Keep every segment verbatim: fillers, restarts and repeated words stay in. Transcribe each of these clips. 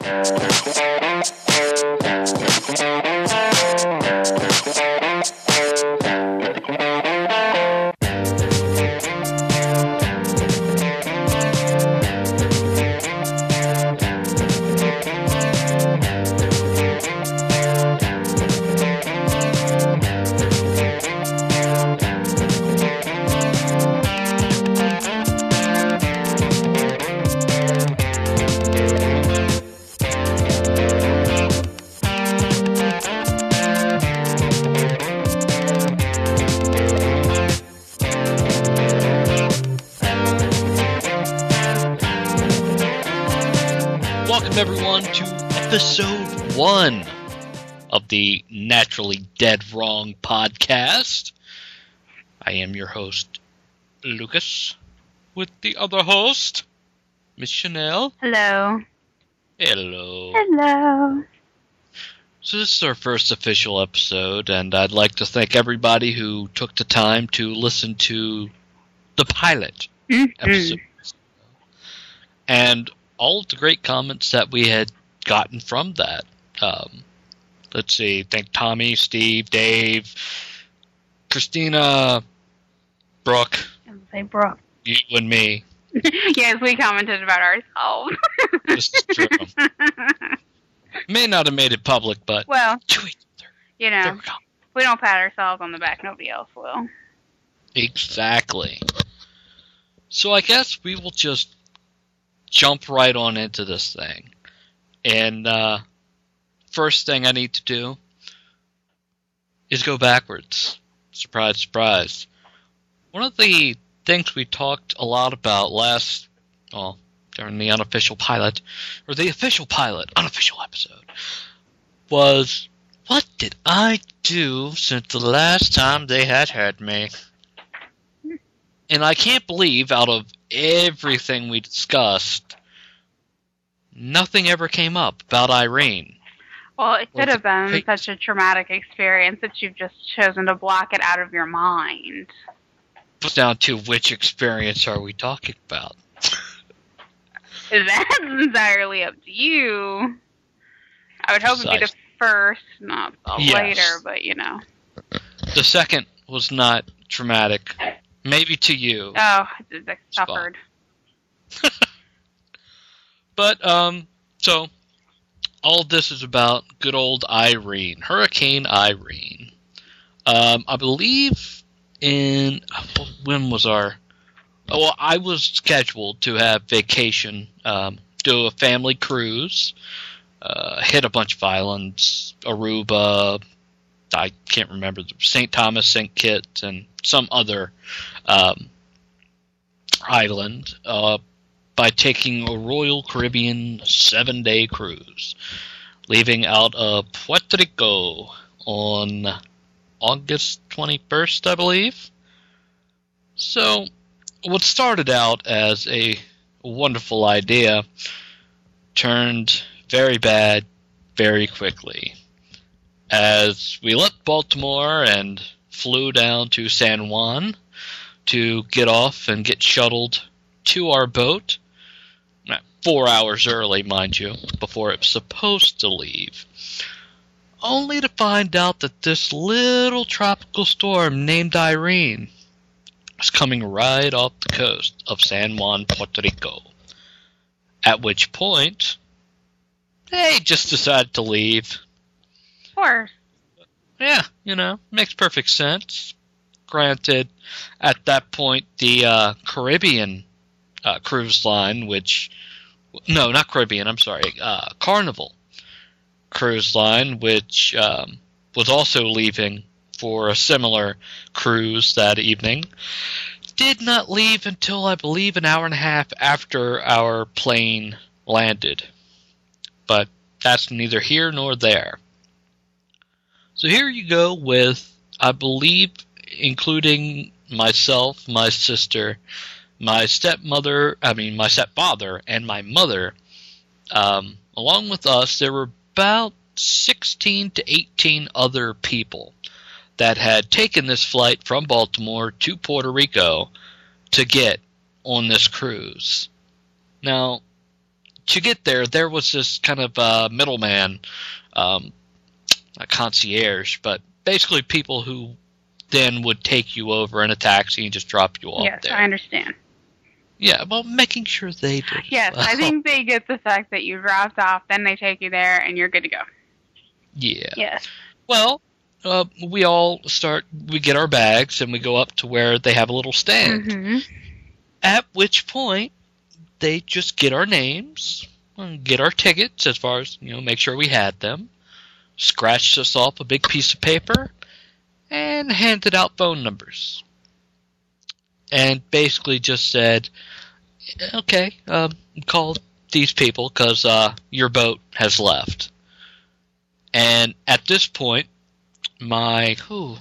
Welcome everyone to episode one of the Naturally Dead Wrong podcast. I am your host, Lucas, with the other host, Miss Chanel. Hello. Hello. Hello. So this is our first official episode, and I'd like to thank everybody who took the time to listen to the pilot Mm-hmm. episode. And all of the great comments that we had gotten from that. Um, let's see, thank Tommy, Steve, Dave, Christina, Brooke, Say Brooke. you and me. Yes, we commented about ourselves. This is true. May not have made it public, but Well, to each other. you There know, we go. we don't pat ourselves on the back. Nobody else will. Exactly. So I guess we will just jump right on into this thing. And uh, first thing I need to do is go backwards. Surprise, surprise. One of the things we talked a lot about last, well, during the unofficial pilot, or the official pilot, unofficial episode, was what did I do since the last time they had had me? And I can't believe out of everything we discussed, nothing ever came up about Irene. Well, it could Well, have been hey- such a traumatic experience that you've just chosen to block it out of your mind. It's down to which experience are we talking about? That's entirely up to you. I would hope it'd be the Precisely. first, not the Yes. later, but you know. The second was not traumatic. Maybe to you. Oh, I fine. suffered. But, um, so, all of this is about good old Irene. Hurricane Irene. Um, I believe in, when was our, oh, well, I was scheduled to have vacation, um, do a family cruise, uh, hit a bunch of islands, Aruba, I can't remember, Saint Thomas, Saint Kitts, and some other um, island, uh, by taking a Royal Caribbean seven-day cruise, leaving out of Puerto Rico on August twenty-first, I believe. So, what started out as a wonderful idea turned very bad very quickly. As we left Baltimore and flew down to San Juan to get off and get shuttled to our boat, four hours early, mind you, before it was supposed to leave, only to find out that this little tropical storm named Irene was coming right off the coast of San Juan, Puerto Rico. At which point, they just decided to leave. Of course. Yeah, you know, makes perfect sense. Granted, at that point, the uh, Caribbean uh, cruise line, which... No, not Caribbean, I'm sorry. Uh, Carnival cruise line, which um, was also leaving for a similar cruise that evening, did not leave until, I believe, an hour and a half after our plane landed. But that's neither here nor there. So here you go with, I believe, including myself, my sister, my stepmother, I mean my stepfather, and my mother, um, along with us, there were about sixteen to eighteen other people that had taken this flight from Baltimore to Puerto Rico to get on this cruise. Now, to get there, there was this kind of uh, middleman, um, a concierge, but basically people who then would take you over in a taxi and just drop you off yes, there. I understand. Yeah, well, making sure they did. Yes, well. I think they get the fact that you dropped off, then they take you there, and you're good to go. Yeah. Yes. Well, uh, we all start, we get our bags, and we go up to where they have a little stand. Mm-hmm. At which point, they just get our names, and get our tickets, as far as, you know, make sure we had them, scratched us off a big piece of paper, and handed out phone numbers. And basically just said, okay, um, call these people because uh, your boat has left. And at this point, my, whew,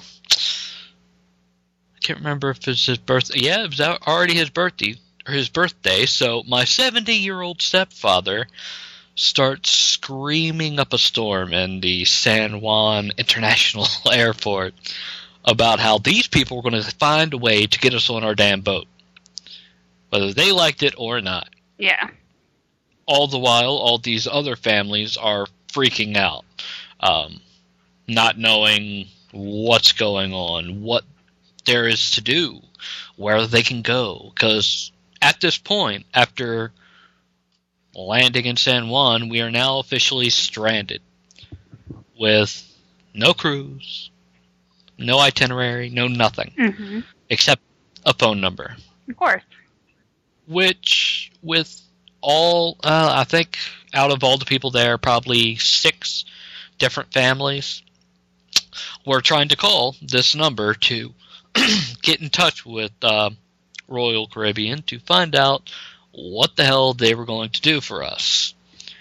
I can't remember if it's his birthday. Yeah, it was already his birthday, or his birthday. So my seventy-year-old stepfather starts screaming up a storm in the San Juan International Airport about how these people were going to find a way to get us on our damn boat, whether they liked it or not. Yeah. All the while, all these other families are freaking out, um, not knowing what's going on, what there is to do, where they can go. Because at this point, after landing in San Juan, we are now officially stranded with no cruise, no itinerary, no nothing, Mm-hmm. except a phone number. Of course. Which, with all, uh, I think, out of all the people there, probably six different families were trying to call this number to get in touch with uh, Royal Caribbean to find out what the hell they were going to do for us.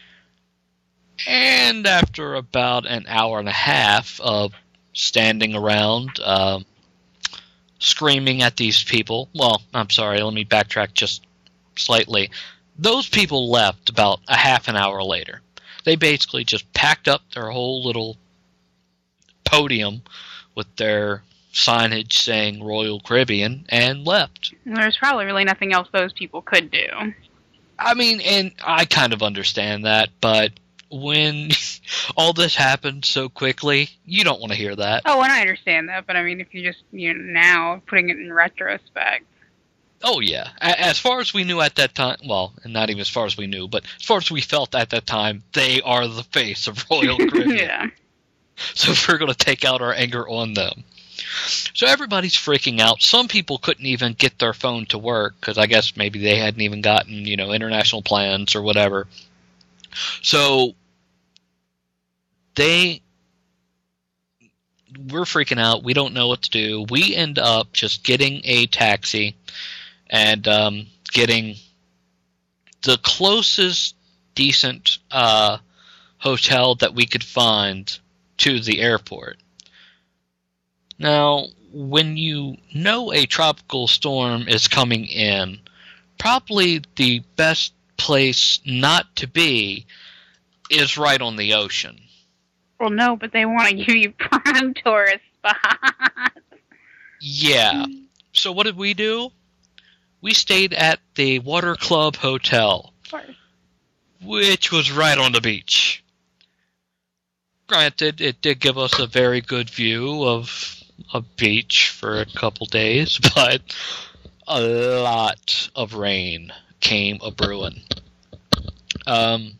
And after about an hour and a half of standing around, uh, screaming at these people. Well, I'm sorry, let me backtrack just slightly. Those people left about a half an hour later. They basically just packed up their whole little podium with their signage saying Royal Caribbean and left. There's probably really nothing else those people could do. I mean, and I kind of understand that, but when all this happened so quickly, you don't want to hear that. Oh, and I understand that, but I mean, if you just, you know, now, putting it in retrospect. Oh, yeah. As far as we knew at that time, well, and not even as far as we knew, but as far as we felt at that time, they are the face of Royal Caribbean. Yeah. So we're going to take out our anger on them. So everybody's freaking out. Some people couldn't even get their phone to work because I guess maybe they hadn't even gotten, you know, international plans or whatever. So they, we're freaking out. We don't know what to do. We end up just getting a taxi and um, getting the closest decent uh, hotel that we could find to the airport. Now, when you know a tropical storm is coming in, probably the best place not to be is right on the ocean. Well, no, but they want to give you prime tourist spots. Yeah. So what did we do? We stayed at the Water Club Hotel, Of course. which was right on the beach. Granted, it did give us a very good view of a beach for a couple days, but a lot of rain came a-brewing. Um,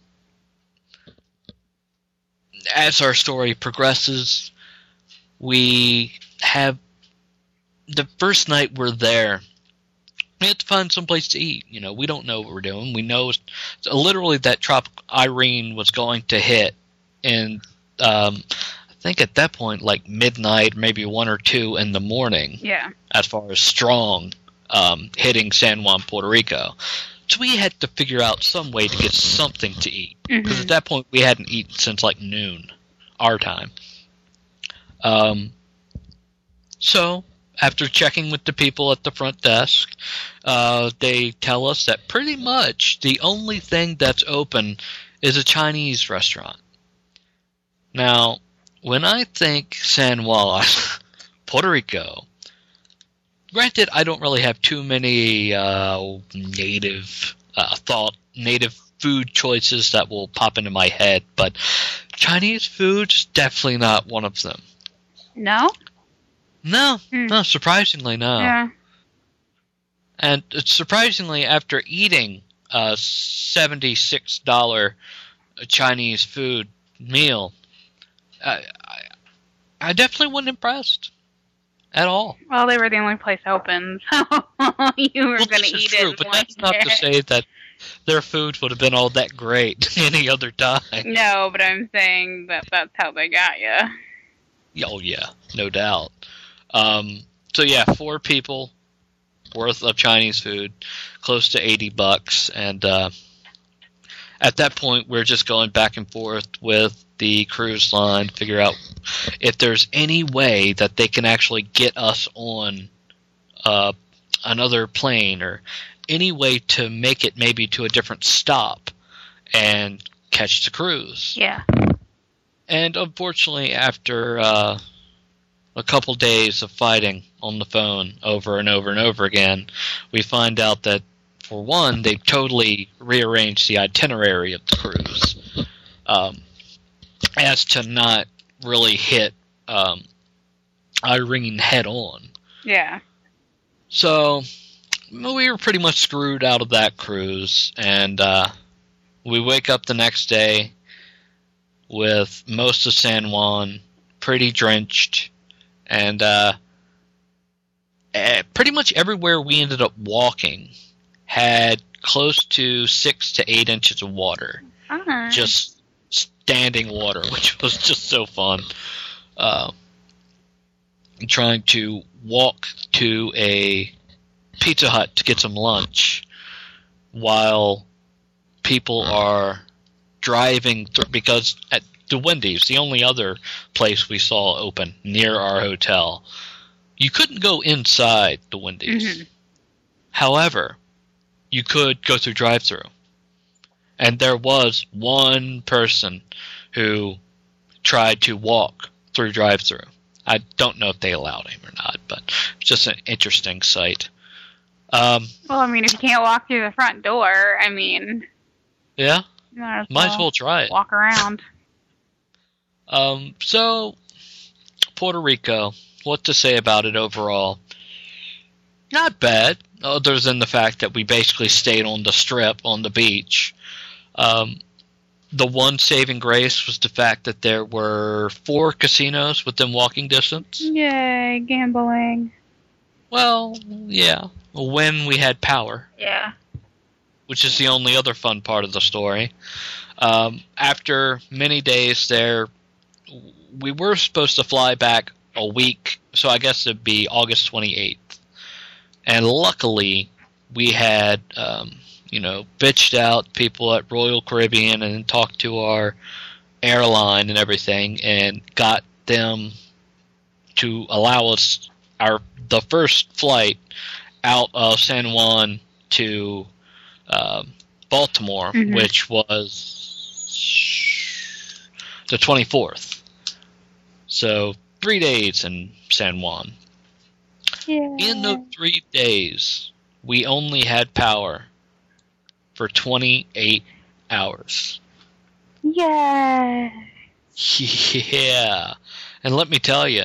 as our story progresses, we have the first night we're there, we have to find some place to eat. You know, we don't know what we're doing. We know so literally that Tropical Irene was going to hit, and um, I think at that point, like midnight, maybe one or two in the morning. Yeah. As far as strong um, hitting San Juan, Puerto Rico. So we had to figure out some way to get something to eat. Because Mm-hmm. at that point, we hadn't eaten since like noon, our time. Um, so, after checking with the people at the front desk, uh, they tell us that pretty much the only thing that's open is a Chinese restaurant. Now, when I think San Juan, Puerto Rico, granted, I don't really have too many uh, native uh, thought, native food choices that will pop into my head, but Chinese food is definitely not one of them. No? No, Hmm. no, surprisingly, no. Yeah. And it's surprisingly, after eating a seventy-six dollars Chinese food meal, I, I, I definitely wasn't impressed at all. Well, they were the only place open, so you were Well, going this to is eat true, it. but and that's not like to it. say that their food would have been all that great any other time. No, but I'm saying that that's how they got you. Oh, yeah, no doubt. Um, so, yeah, four people worth of Chinese food, close to eighty bucks, and uh, at that point, we're just going back and forth with the cruise line to figure out if there's any way that they can actually get us on uh, another plane or any way to make it maybe to a different stop and catch the cruise. Yeah. And unfortunately, after uh, a couple days of fighting on the phone over and over and over again, we find out that, for one, they totally rearranged the itinerary of the cruise um, as to not really hit um, Irene head on. Yeah. So we were pretty much screwed out of that cruise, and uh, we wake up the next day with most of San Juan pretty drenched, and uh, eh, pretty much everywhere we ended up walking had close to six to eight inches of water. Uh-huh. Just standing water, which was just so fun. Uh, trying to walk to a Pizza Hut to get some lunch while people are driving through, because at the Wendy's, the only other place we saw open near our hotel, you couldn't go inside the Wendy's. Mm-hmm. However, you could go through drive-through. And there was one person who tried to walk through drive-through. I don't know if they allowed him or not, but it's just an interesting sight. Um, Well, I mean, if you can't walk through the front door, I mean, yeah, you might as might well as well try it. walk around. Um, so, Puerto Rico, what to say about it overall? Not bad, other than the fact that we basically stayed on the strip, on the beach. Um, the one saving grace was the fact that there were four casinos within walking distance. Yay, gambling. Well, yeah, when we had power, Yeah. which is the only other fun part of the story. Um, after many days there, we were supposed to fly back a week, so I guess it'd be August twenty-eighth. And luckily, we had, um, you know, bitched out people at Royal Caribbean and talked to our airline and everything and got them to allow us our the first flight out of San Juan to uh, Baltimore, Mhm. which was the twenty-fourth. So three days in San Juan. Yeah. In those three days, we only had power for twenty-eight hours. Yeah. Yeah. And let me tell you,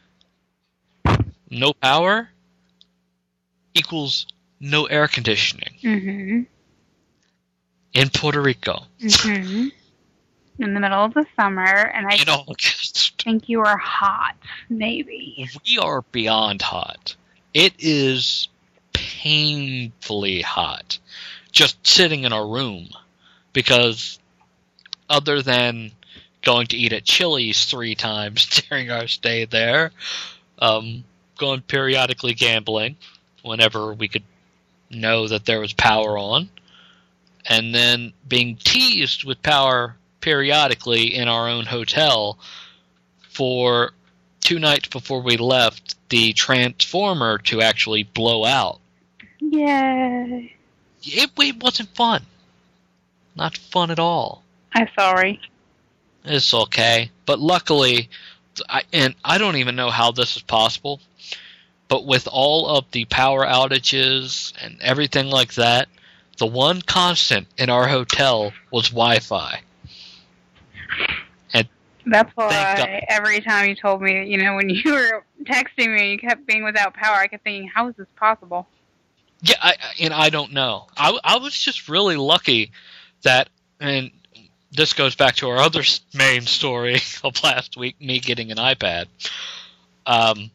no power equals no air conditioning Mm-hmm. in Puerto Rico. Mm-hmm. In the middle of the summer, and I In August. think you were hot, maybe. We are beyond hot. It is painfully hot just sitting in our room, because other than going to eat at Chili's three times during our stay there, um, going periodically gambling whenever we could know that there was power on, and then being teased with power periodically in our own hotel for two nights before we left the transformer to actually blow out. Yay. It, it wasn't fun. Not fun at all. I'm sorry. It's okay. But luckily, I, and I don't even know how this is possible, but with all of the power outages and everything like that, the one constant in our hotel was Wi-Fi. And That's thank why God. every time you told me, you know, when you were texting me, you kept being without power. I kept thinking, how is this possible? Yeah, I, and I don't know. I, I was just really lucky that, and this goes back to our other main story of last week, me getting an iPad, um,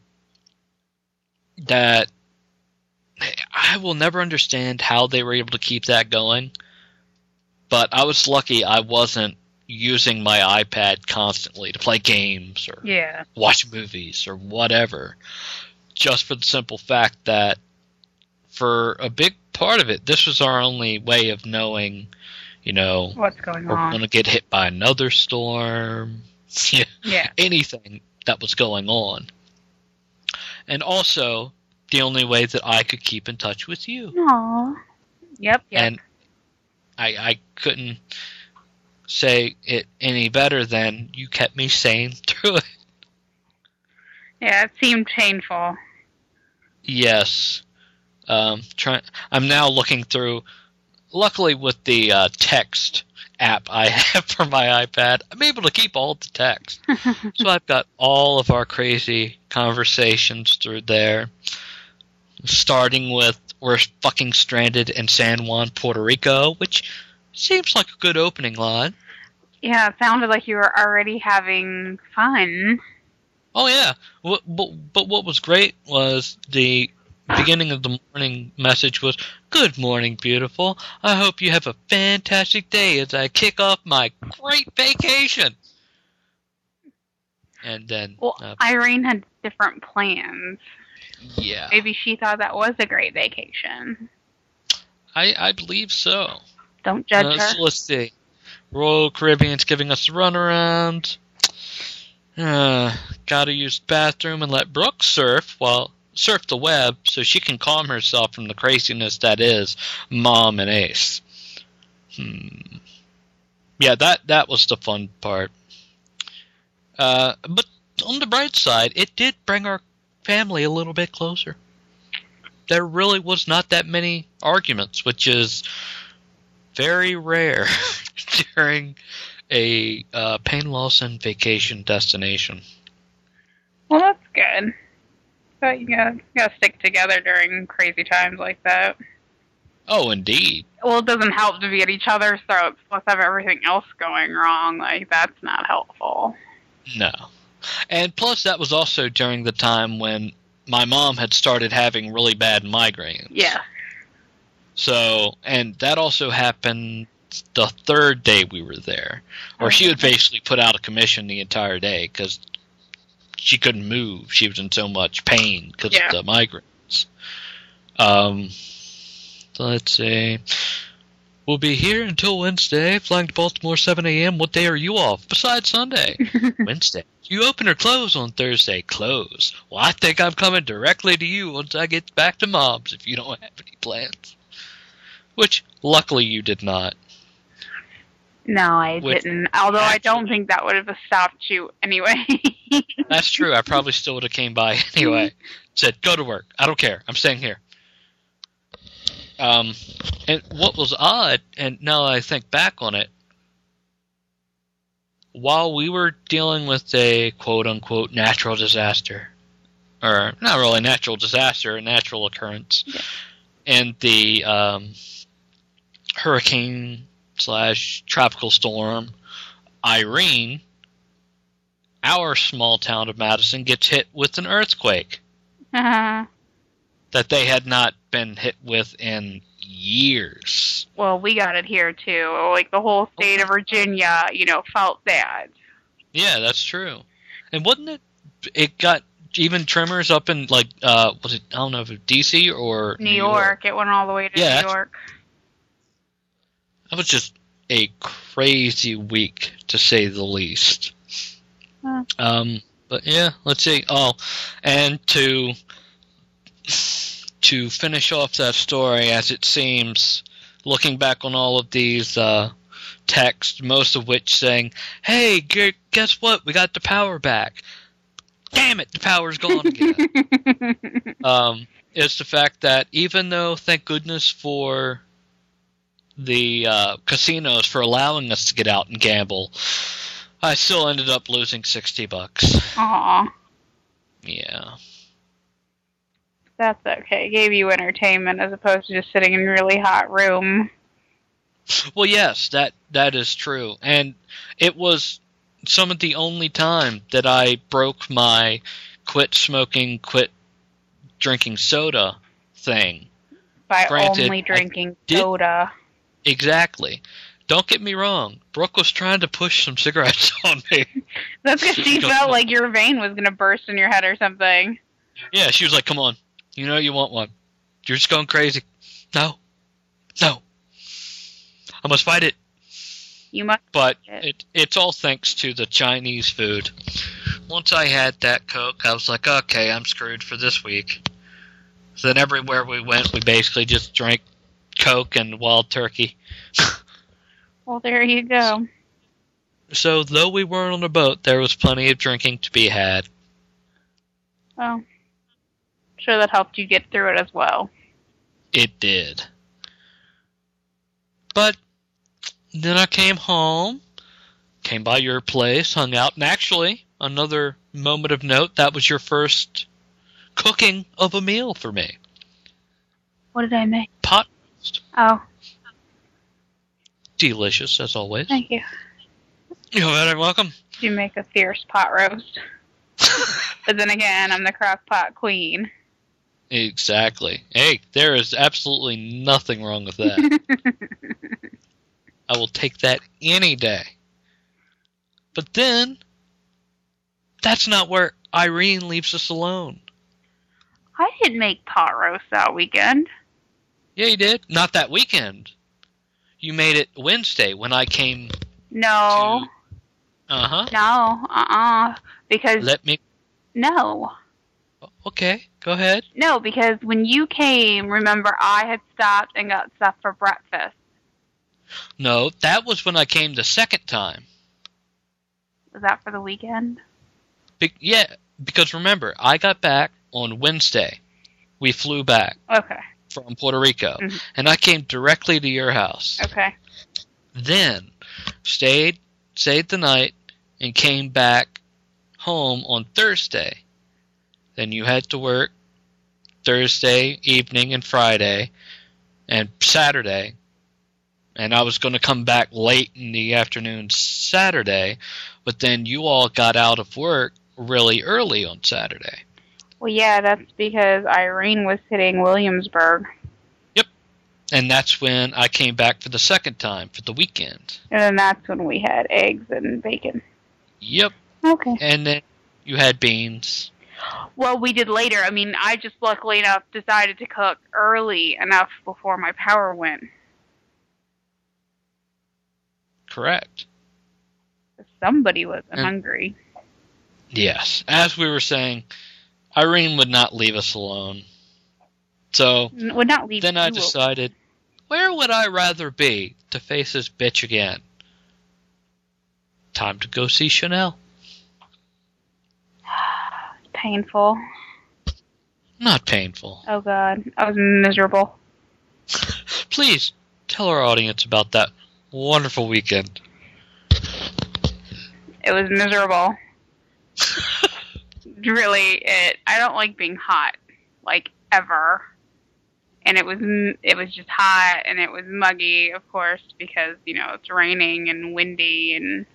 that I will never understand how they were able to keep that going, but I was lucky I wasn't using my iPad constantly to play games or Yeah. watch movies or whatever, just for the simple fact that for a big part of it, this was our only way of knowing, you know, What's going we're on? going to get hit by another storm, Yeah. anything that was going on. And also, the only way that I could keep in touch with you. Aww. Yep, yep. And I, I couldn't say it any better than you kept me sane through it. Yeah, it seemed painful. Yes. Um, try, I'm now looking through, luckily with the uh, text app I have for my iPad, I'm able to keep all the text. So I've got all of our crazy conversations through there, starting with we're fucking stranded in San Juan, Puerto Rico, which seems like a good opening line. Yeah, it sounded like you were already having fun. Oh, yeah. What, but, but what was great was the beginning of the morning message was, "Good morning, beautiful. I hope you have a fantastic day as I kick off my great vacation." And then, Well, uh, Irene had different plans. yeah, Maybe she thought that was a great vacation. I, I believe so. Don't judge Uh, her. so let's see. Royal Caribbean's giving us a runaround. Uh, gotta use the bathroom and let Brooke surf, well, surf the web so she can calm herself from the craziness that is Mom and Ace. Hmm. Yeah, that, that was the fun part. Uh, but on the bright side, it did bring our family a little bit closer. There really was not that many arguments, which is very rare during a uh, Payne Lawson vacation destination. Well, that's good. But you gotta, you gotta stick together during crazy times like that. Oh, indeed. Well, it doesn't help to be at each other's throats, plus have everything else going wrong. Like, that's not helpful. No. And plus, that was also during the time when my mom had started having really bad migraines. Yeah. So, and that also happened the third day we were there. Or she would basically put out a commission the entire day because she couldn't move. She was in so much pain because Yeah. of the migraines. Um, so let's see. We'll be here until Wednesday, flying to Baltimore seven a.m. What day are you off? Besides Sunday. Wednesday. You open or close on Thursday? Close. Well, I think I'm coming directly to you once I get back to Mom's if you don't have any plans. Which, luckily, you did not. No, I Which didn't. Although I don't actually- think that would have stopped you anyway. That's true. I probably still would have came by anyway. Said, go to work. I don't care. I'm staying here. Um, and what was odd, and now that I think back on it, while we were dealing with a quote-unquote natural disaster, or not really natural disaster, a natural occurrence, Yeah. and the um, hurricane slash tropical storm Irene, our small town of Madison gets hit with an earthquake uh, that they had not been hit with in years. well, we got it here too. Like the whole state of Virginia, you know, felt that. Yeah, that's true. And wasn't it, it got even tremors up in, like, uh, was it, I don't know if it was D C or New York. It went all the way to Yeah, New that's- York. That was just a crazy week, to say the least. Huh. Um, but yeah, let's see. Oh, and to to finish off that story, as it seems, looking back on all of these uh, texts, most of which saying, "Hey, gu- guess what? We got the power back." Damn it, the power's gone again. um, is the fact that even though, thank goodness for the uh, casinos for allowing us to get out and gamble, I still ended up losing sixty bucks. Aw. Yeah. That's okay. It gave you entertainment as opposed to just sitting in a really hot room. Well, yes, that that is true. And it was some of the only time that I broke my quit smoking, quit drinking soda thing. By Granted, only drinking did, soda. Exactly. Don't get me wrong. Brooke was trying to push some cigarettes on me. That's because she felt like your vein was going to burst in your head or something. Yeah, she was like, come on. You know you want one. You're just going crazy. No. No. I must fight it. You must. But it, it's all thanks to the Chinese food. Once I had that Coke, I was like, okay, I'm screwed for this week. So then everywhere we went, we basically just drank Coke and wild turkey. Well, there you go. So though we weren't on a boat, there was plenty of drinking to be had. Well, sure that helped you get through it as well. It did. But then I came home, came by your place, hung out, and actually, another moment of note, that was your first cooking of a meal for me. What did I make? Pot roast. Oh. Delicious, as always. Thank you. You're very welcome. Did you make a fierce pot roast? But then again, I'm the crock pot queen. Exactly. Hey, there is absolutely nothing wrong with that. I will take that any day. But then, that's not where Irene leaves us alone. I didn't make pot roast that weekend. Yeah, you did. Not that weekend. You made it Wednesday when I came. No. To... Uh huh. No. Uh uh. Because. Let me. No. Okay, go ahead. No, because when you came, remember, I had stopped and got stuff for breakfast. No, that was when I came the second time. Was that for the weekend? Be- yeah, because remember, I got back on Wednesday. We flew back. Okay. From Puerto Rico. Mm-hmm. And I came directly to your house. Okay. Then, stayed, stayed the night, and came back home on Thursday. Then you had to work Thursday evening and Friday and Saturday. And I was going to come back late in the afternoon Saturday, but then you all got out of work really early on Saturday. Well, yeah, that's because Irene was hitting Williamsburg. Yep. And that's when I came back for the second time, for the weekend. And then that's when we had eggs and bacon. Yep. Okay. And then you had beans. Well, we did later. I mean, I just luckily enough decided to cook early enough before my power went. Correct. Somebody was and, hungry. Yes. As we were saying, Irene would not leave us alone. So would not leave then I decided, where would I rather be to face this bitch again? Time to go see Chanel. Painful. Not painful. Oh, God. I was miserable. Please, tell our audience about that wonderful weekend. It was miserable. Really, it. I don't like being hot, like, ever. And it was it was just hot, and it was muggy, of course, because, you know, it's raining and windy, and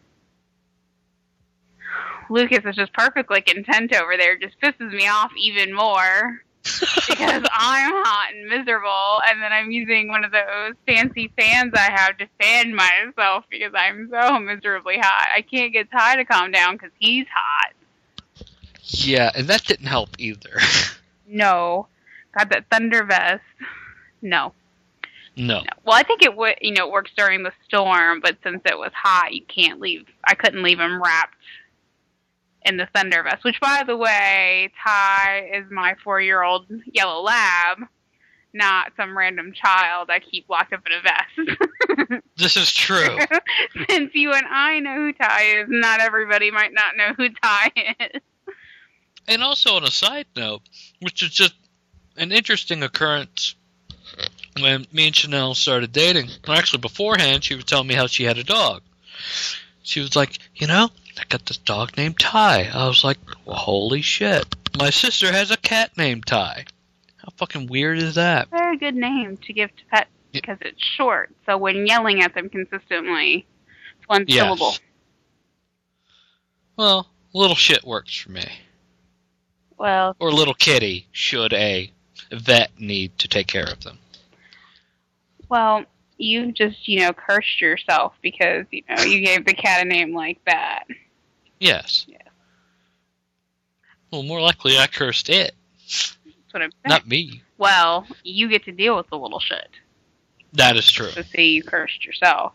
Lucas is just perfectly content over there. It just pisses me off even more because I'm hot and miserable, and then I'm using one of those fancy fans I have to fan myself because I'm so miserably hot. I can't get Ty to calm down because he's hot. Yeah, and that didn't help either. No. Got that thunder vest. No. No. no. Well, I think it would, you know, it works during the storm, but since it was hot, you can't leave. I couldn't leave him wrapped in the thunder vest, which, by the way, Ty is my four-year-old yellow lab, not some random child I keep locked up in a vest. This is true. Since you and I know who Ty is, not everybody might not know who Ty is. And also on a side note, which is just an interesting occurrence when me and Chanel started dating, or actually beforehand, she would tell me how she had a dog. She was like, you know, I got this dog named Ty. I was like, well, holy shit. My sister has a cat named Ty. How fucking weird is that? Very good name to give to pets because it's short. So when yelling at them consistently, it's one Yes. syllable. Well, little shit works for me. Well, Or little kitty, should a vet need to take care of them. well, you just, you know, cursed yourself because, you know, you gave the cat a name like that. Yes. Yeah. Well, more likely I cursed it, That's what I'm saying. not me. Well, you get to deal with the little shit. That is true. So see, you cursed yourself.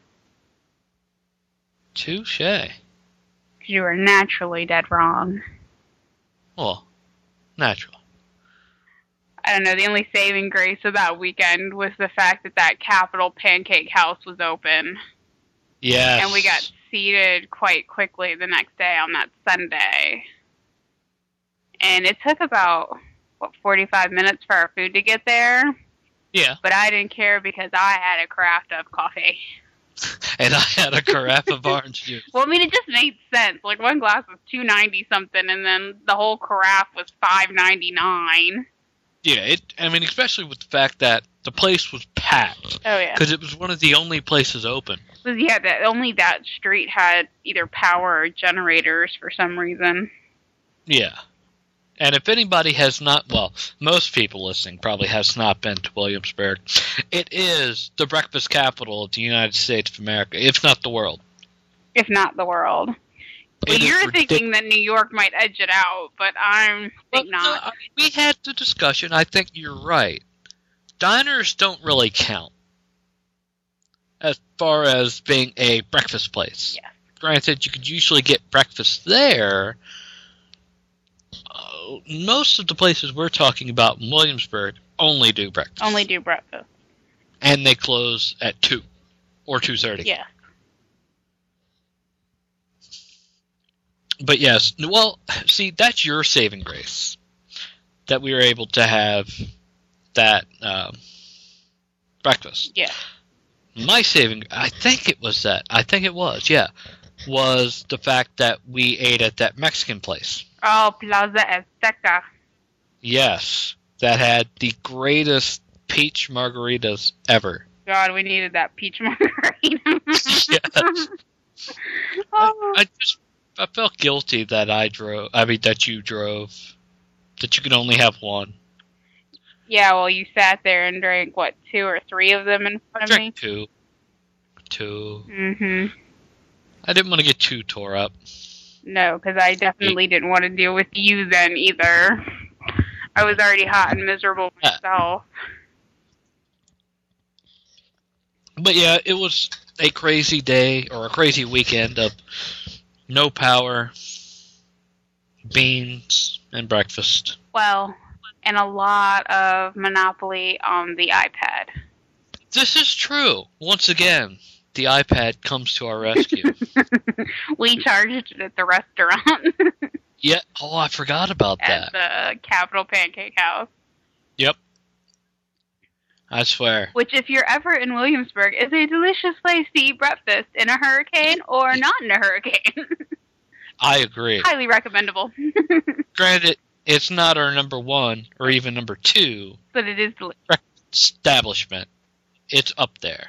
Touche. Because you were naturally dead wrong. Well, natural. I don't know, the only saving grace of that weekend was the fact that that Capitol Pancake House was open. Yes. And we got seated quite quickly the next day on that Sunday. And it took about, what, forty-five minutes for our food to get there. Yeah. But I didn't care because I had a carafe of coffee. And I had a carafe of orange juice. Well, I mean, it just made sense. Like, one glass was two ninety something, and then the whole carafe was five ninety-nine. Yeah, it. I mean, especially with the fact that the place was packed. Oh, yeah. Because it was one of the only places open. Because, yeah, that, only that street had either power or generators for some reason. Yeah. And if anybody has not, well, most people listening probably has not been to Williamsburg, it is the breakfast capital of the United States of America, if not the world. If not the world. Well, It is you're ridic- thinking that New York might edge it out, but I'm think Well, no, not. I mean, we had the discussion. I think you're right. Diners don't really count as far as being a breakfast place. Yeah. Granted, you could usually get breakfast there. Uh, most of the places we're talking about in Williamsburg only do breakfast. Only do breakfast. And they close at two or two thirty. Yeah. But yes, well, see, that's your saving grace. That we were able to have that um, breakfast. Yeah. My saving, I think it was that, I think it was, yeah, was the fact that we ate at that Mexican place. Oh, Plaza Azteca. Yes, that had the greatest peach margaritas ever. God, we needed that peach margarita. Yes. Oh. I, I just, I felt guilty that I drove, I mean, that you drove, that you could only have one. Yeah, well, you sat there and drank, what, two or three of them in front I of me? drank two. Two. Mm-hmm. I didn't want to get too tore up. No, because I definitely didn't want to deal with you then either. I was already hot and miserable myself. But yeah, it was a crazy day, or a crazy weekend of no power, beans, and breakfast. Well, and a lot of Monopoly on the iPad. This is true. Once again, the iPad comes to our rescue. We charged it at the restaurant. Yeah. Oh, I forgot about At that. the Capitol Pancake House. Yep. I swear. Which, if you're ever in Williamsburg, is a delicious place to eat breakfast in a hurricane or not in a hurricane. I agree. Highly recommendable. Granted, it's not our number one or even number two But it is delicious. establishment. It's up there.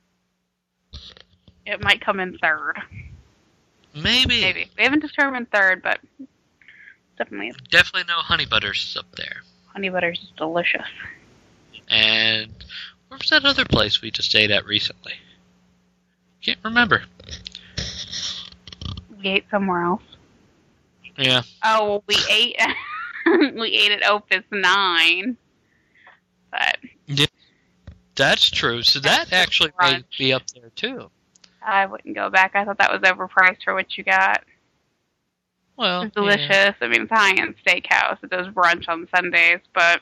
It might come in third. Maybe. Maybe. We haven't determined third, but definitely Definitely no Honey Butters is up there. honey butters is delicious. And where was that other place we just ate at recently? Can't remember. We ate somewhere else. Yeah. Oh, well, we ate we ate at Opus nine. But Yeah. That's true. So that actually may brunch. be up there too. I wouldn't go back. I thought that was overpriced for what you got. Well, It's delicious. yeah. I mean, it's a high-end steakhouse. It does brunch on Sundays, but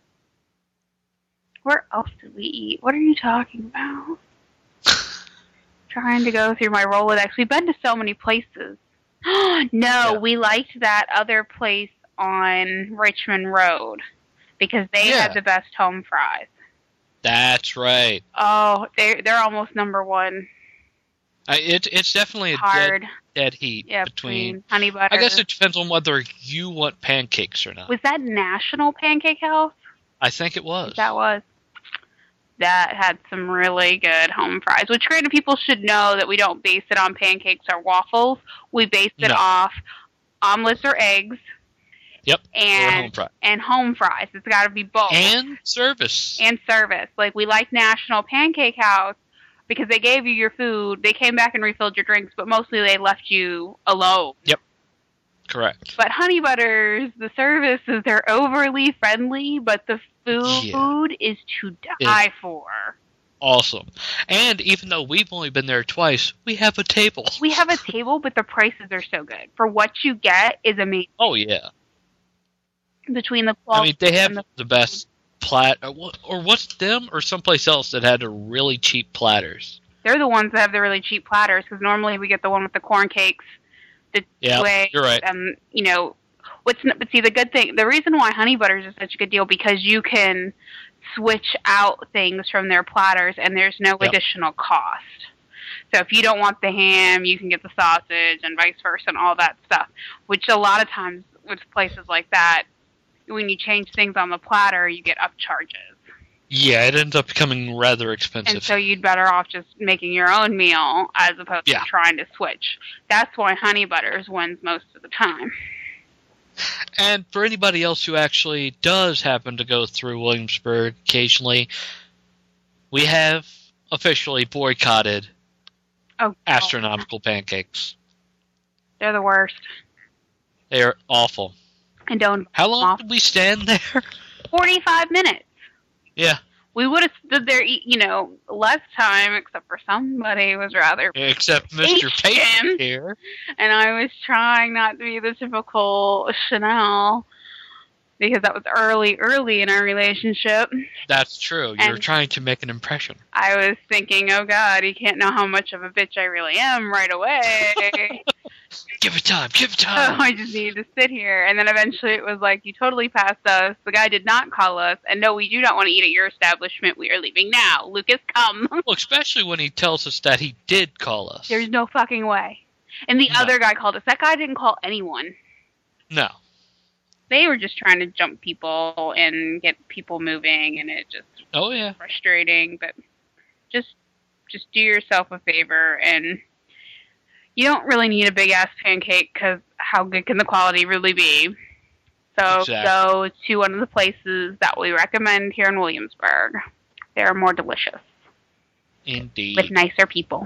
where else did we eat? What are you talking about? Trying to go through my Rolodex. We've been to so many places. no, Yeah. we liked that other place on Richmond Road because they Yeah. had the best home fries. That's right. Oh, they they're almost number one. I, it, it's definitely a Hard. dead, dead heat Yeah, between. between honey butter. I guess it depends on whether you want pancakes or not. Was that National Pancake House? I think it was. That was. That had some really good home fries, which granted people should know that we don't base it on pancakes or waffles. We base it No. off omelets or eggs. Yep. And or home fries. and home fries. It's got to be both. And service. And service. Like, we like National Pancake House because they gave you your food, they came back and refilled your drinks, but mostly they left you alone. Yep. Correct. But Honey Butters, the service is they're overly friendly, but the food Yeah. is to die It- for. Awesome. And even though we've only been there twice, we have a table. We have a table, but the prices are so good. For what you get is amazing. Oh, yeah. Between the I mean, they have and the, the best plat... Or, what- or what's them or someplace else that had the really cheap platters? they're the ones that have the really cheap platters, because normally we get the one with the corn cakes, the Yeah, twig, you're right. um, you know, what's n- but see the good thing, the reason why Honey Butters is such a good deal because you can switch out things from their platters and there's no Yep. additional cost. So if you don't want the ham, you can get the sausage and vice versa and all that stuff. Which a lot of times with places like that, when you change things on the platter, you get upcharges. Yeah, it ends up becoming rather And expensive. so you'd better off just making your own meal as opposed Yeah. to trying to switch. That's why Honey Butters wins most of the time. And for anybody else who actually does happen to go through Williamsburg occasionally, we have officially boycotted Oh, astronomical pancakes. they're the worst. They are awful. And don't How long Awful. did we stand there? forty-five minutes. Yeah, We would have stood there, you know, less time, except for somebody was rather, except Mister Patient. Patient here. and I was trying not to be the typical Chanel, because that was early, early in our relationship. That's true. You're And- trying to make an impression. I was thinking, oh God, he can't know how much of a bitch I really am right away. Give it time. Give it So time. I just needed to sit here. And then eventually it was like, you totally passed us. The guy did not call us. And no, we do not want to eat at your establishment. We are leaving now. Lucas, come. Well, especially when he tells us that he did call us. There's no fucking way. And the No. other guy called us. That guy didn't call anyone. No. They were just trying to jump people and get people moving. And it just Oh, yeah. frustrating. But just, just do yourself a favor and... You don't really need a big-ass pancake because how good can the quality really be? So Exactly. go to one of the places that we recommend here in Williamsburg. They're more delicious Indeed. with nicer people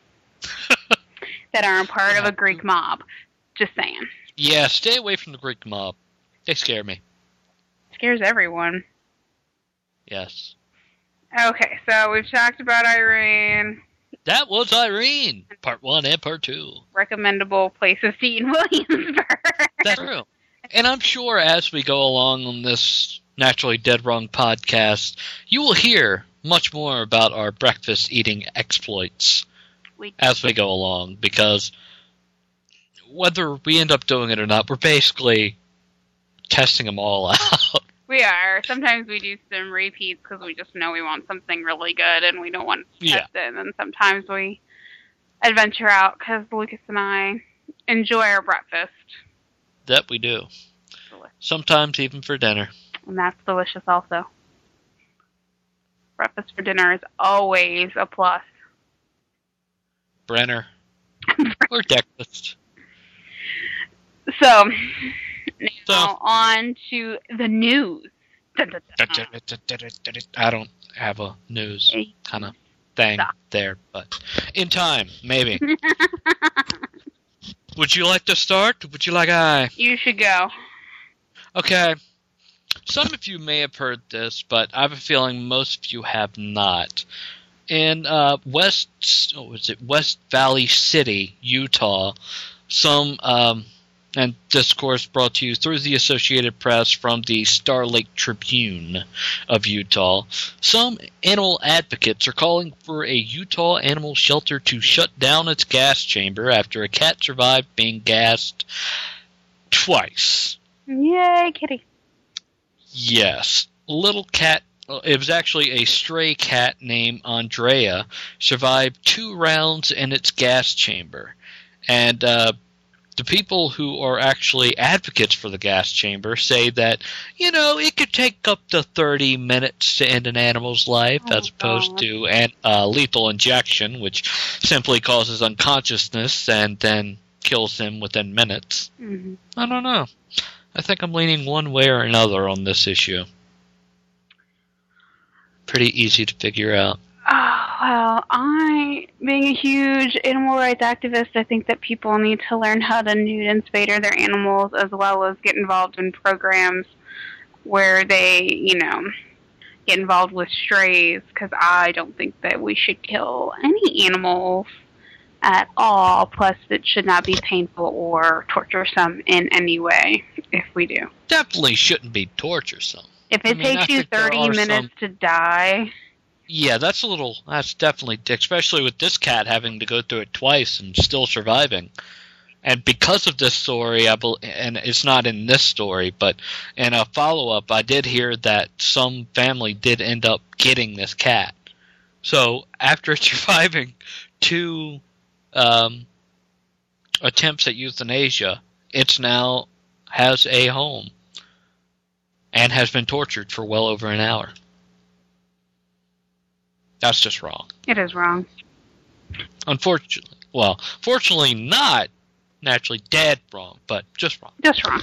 that aren't part of a Greek mob. Just saying. Yeah, stay away from the Greek mob. They scare me. Scares everyone. Yes. Okay, so we've talked about Irene. That was Irene. Part one and part two. Recommendable places to eat in Williamsburg. That's true. And I'm sure as we go along on this Naturally Dead Wrong podcast, you will hear much more about our breakfast eating exploits We- as we go along, because whether we end up doing it or not, we're basically testing them all out. We are. Sometimes we do some repeats because we just know we want something really good and we don't want to Yeah. test it. And then sometimes we adventure out because Lucas and I enjoy our breakfast. That we do. Delicious. Sometimes even for dinner. And that's delicious also. Breakfast for dinner is always a plus. Brenner. Or breakfast. So, now So- on to the news. Dun, dun, dun. I don't have a news Hey. kind of thing Stop. there, but in time, maybe. Would you like to start? Would you like I? You should go. Okay. Some of you may have heard this, but I have a feeling most of you have not. In uh, West, what was it, West Valley City, Utah, some, um, and this course brought to you through the Associated Press from the Star Lake Tribune of Utah, some animal advocates are calling for a Utah animal shelter to shut down its gas chamber after a cat survived being gassed twice. Yay, kitty. Yes. Little cat it was actually a stray cat named Andrea, survived two rounds in its gas chamber. And uh, the people who are actually advocates for the gas chamber say that, you know, it could take up to thirty minutes to end an animal's life Oh, as opposed God. to an, uh, lethal injection, which simply causes unconsciousness and then kills him within minutes. Mm-hmm. I don't know. I think I'm leaning one way or another on this issue. Pretty easy to figure out. Oh, well, I, being a huge animal rights activist, I think that people need to learn how to nude and spader their animals, as well as get involved in programs where they, you know, get involved with strays, because I don't think that we should kill any animals at all. Plus, it should not be painful or torturesome in any way if we do. Definitely shouldn't be torturesome. If it I mean, I takes you think there thirty are minutes some- to die... Yeah, that's a little, that's definitely, especially with this cat having to go through it twice and still surviving. And because of this story, I bel and it's not in this story, but in a follow-up, I did hear that some family did end up getting this cat. So after surviving two um, attempts at euthanasia, it's now has a home and has been tortured for well over an hour. That's just wrong. It is wrong. Unfortunately. Well, fortunately not naturally dead wrong, but just wrong. Just wrong.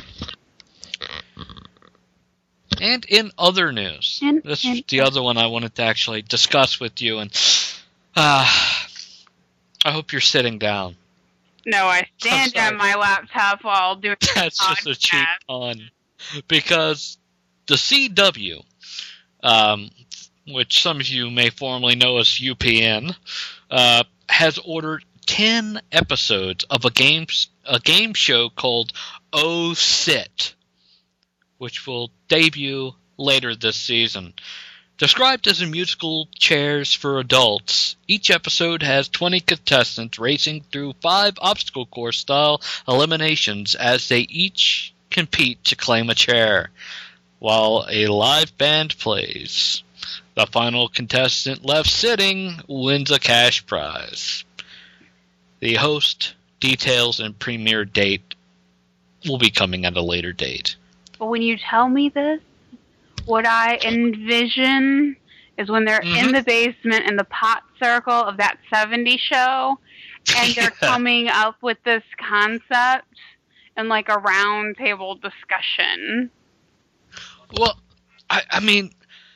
And in other news, In- this in- is the other one I wanted to actually discuss with you, and uh, I hope you're sitting down. No, I stand sorry. on my laptop while doing That's just a cheap podcast. pun. Because the C W, um, which some of you may formerly know as U P N, uh, has ordered ten episodes of a game a game show called Oh Sit, which will debut later this season. Described as a musical chairs for adults, each episode has twenty contestants racing through five obstacle course style eliminations as they each compete to claim a chair, while a live band plays. The final contestant left sitting wins a cash prize. The host, details, and premiere date will be coming at a later date. But when you tell me this, what I envision is when they're Mhm. in the basement in the pot circle of that seventies show, and they're Yeah. coming up with this concept and like a round table discussion. Well, I, I mean,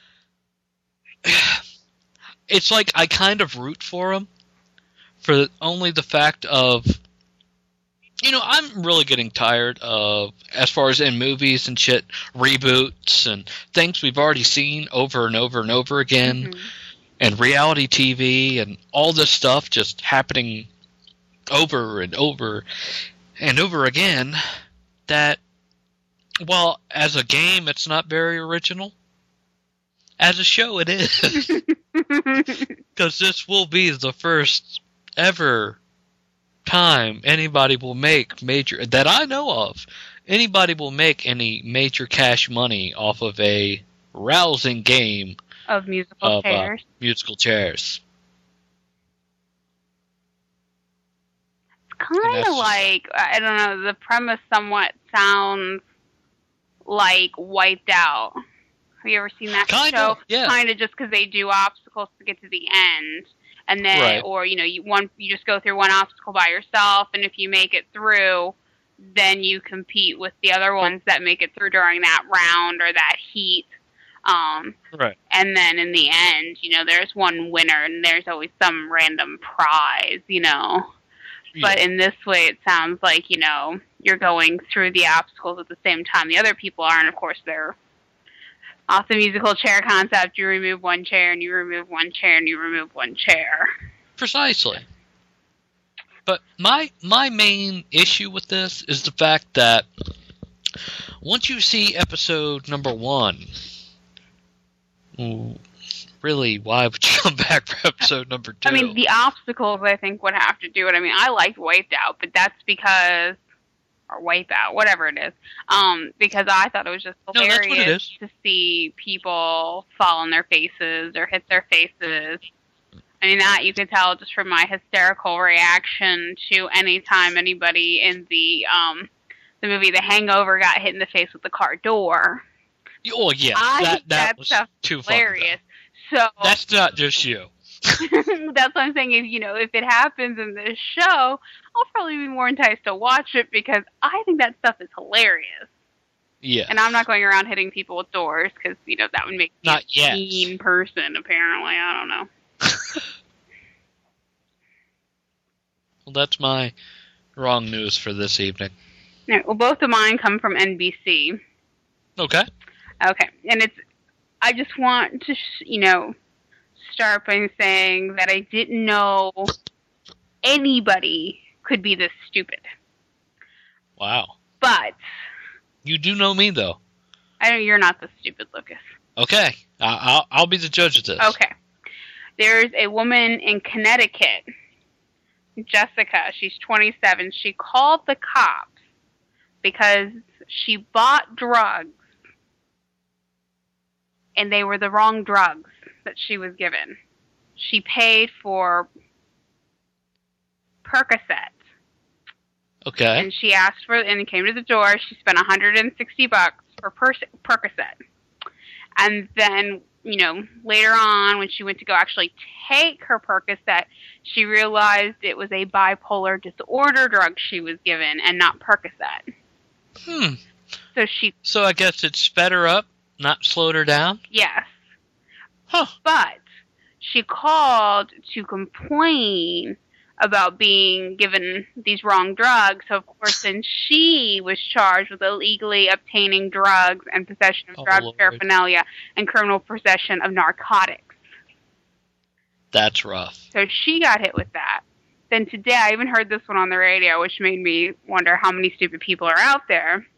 it's like I kind of root for them for only the fact of, you know, I'm really getting tired of, as far as in movies and shit, reboots and things we've already seen over and over and over again, Mhm. and reality T V and all this stuff just happening over and over and over again, that, while as a game it's not very original, as a show it is. Because this will be the first ever time anybody will make major, that I know of, anybody will make any major cash money off of a rousing game Of musical of uh, chairs. musical chairs. Kind And of that's- like, I don't know, the premise somewhat sounds like Wiped Out. Have you ever seen that Kinda, show? yeah. Kind of just because they do obstacles to get to the end. And then, Right. or, you know, you one you just go through one obstacle by yourself, and if you make it through, then you compete with the other ones that make it through during that round or that heat. Um, Right. and then in the end, you know, there's one winner, and there's always some random prize, you know. But in this way, it sounds like, you know, you're going through the obstacles at the same time the other people are, and of course they're off the musical chair concept. You remove one chair, and you remove one chair, and you remove one chair. Precisely. But my my main issue with this is the fact that once you see episode number one, ooh, really, why would you come back for episode number two? I mean, the obstacles, I think, would have to do it. I mean, I liked Wiped Out, but that's because or Wipeout, whatever it is, um, because I thought it was just No, that's what it hilarious is. to see people fall on their faces or hit their faces. I mean, that you could tell just from my hysterical reaction to any time anybody in the um, the movie The Hangover got hit in the face with the car door. Oh, yeah. I that think that that was stuff's too funny. hilarious. So That's not just you. that's what I'm saying. If you know, if it happens in this show, I'll probably be more enticed to watch it because I think that stuff is hilarious. Yeah. And I'm not going around hitting people with doors because you know that would make me Not a yet. mean person. Apparently, I don't know. Well, that's my wrong news for this evening. No, well, both of mine come from N B C. Okay. Okay, and it's. I just want to, sh- you know, start by saying that I didn't know anybody could be this stupid. Wow. But You do know me, though. I know you're not the stupid, Lucas. Okay. I- I'll, I'll be the judge of this. Okay. There's a woman in Connecticut, Jessica. She's twenty-seven. She called the cops because she bought drugs and they were the wrong drugs that she was given. She paid for Percocet. Okay. And she asked for, and came to the door. She spent one hundred sixty bucks for per- Percocet. And then, you know, later on, when she went to go actually take her Percocet, she realized it was a bipolar disorder drug she was given and not Percocet. Hmm. So she, So I guess it sped her up, not slowed her down? yes. Huh. But she called to complain about being given these wrong drugs. So, of course, then she was charged with illegally obtaining drugs and possession of Oh, drug Lord. paraphernalia and criminal possession of narcotics. That's rough. So she got hit with that. Then today, I even heard this one on the radio, which made me wonder how many stupid people are out there.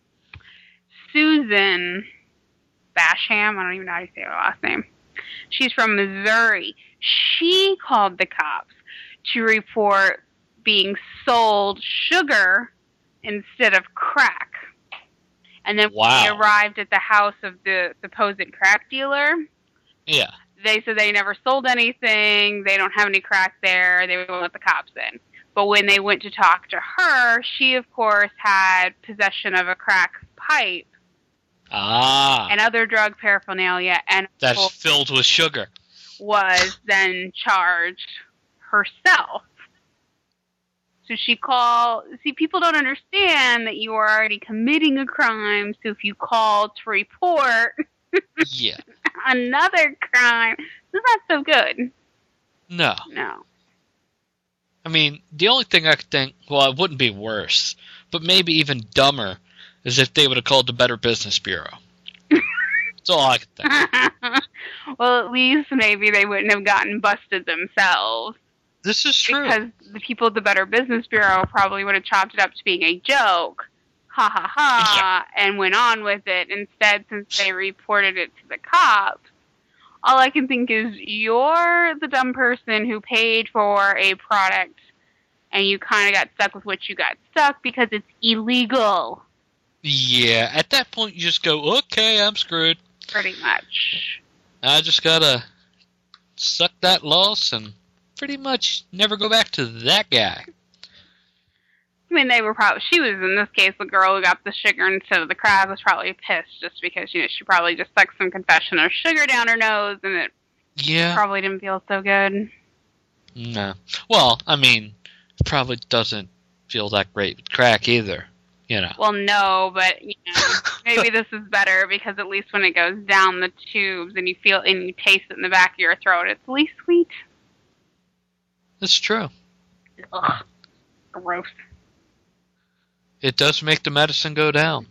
Susan Basham, I don't even know how to say her last name. She's from Missouri. She called the cops to report being sold sugar instead of crack. And then Wow. when they arrived at the house of the supposed crack dealer, Yeah. they said they never sold anything, they don't have any crack there, they won't let the cops in. But when they went to talk to her, she, of course, had possession of a crack pipe Ah. and other drug paraphernalia, and That's filled with sugar. was then charged herself. So she called. See, people don't understand that you are already committing a crime. So if you call to report Yeah. another crime, it's not so good. No. No. I mean, the only thing I could think, well, it wouldn't be worse, but maybe even dumber, is if they would have called the Better Business Bureau. That's all I could think. Well, at least maybe they wouldn't have gotten busted themselves. This is true. Because the people at the Better Business Bureau probably would have chopped it up to being a joke. Ha ha ha. And went on with it. Instead, since they reported it to the cops, all I can think is you're the dumb person who paid for a product and you kind of got stuck with what you got stuck because it's illegal. Yeah, at that point you just go, okay, I'm screwed. Pretty much. I just gotta suck that loss and pretty much never go back to that guy. I mean, they were probably, she was, in this case, the girl who got the sugar instead of the crack was probably pissed just because, you know, she probably just sucked some confession of sugar down her nose and it Yeah. probably didn't feel so good. No. Well, I mean, it probably doesn't feel that great with crack either, you know. Well, no, but, you know, maybe this is better because at least when it goes down the tubes and you feel, and you taste it in the back of your throat, it's at least sweet. It's true. Ugh. Gross. It does make the medicine go down.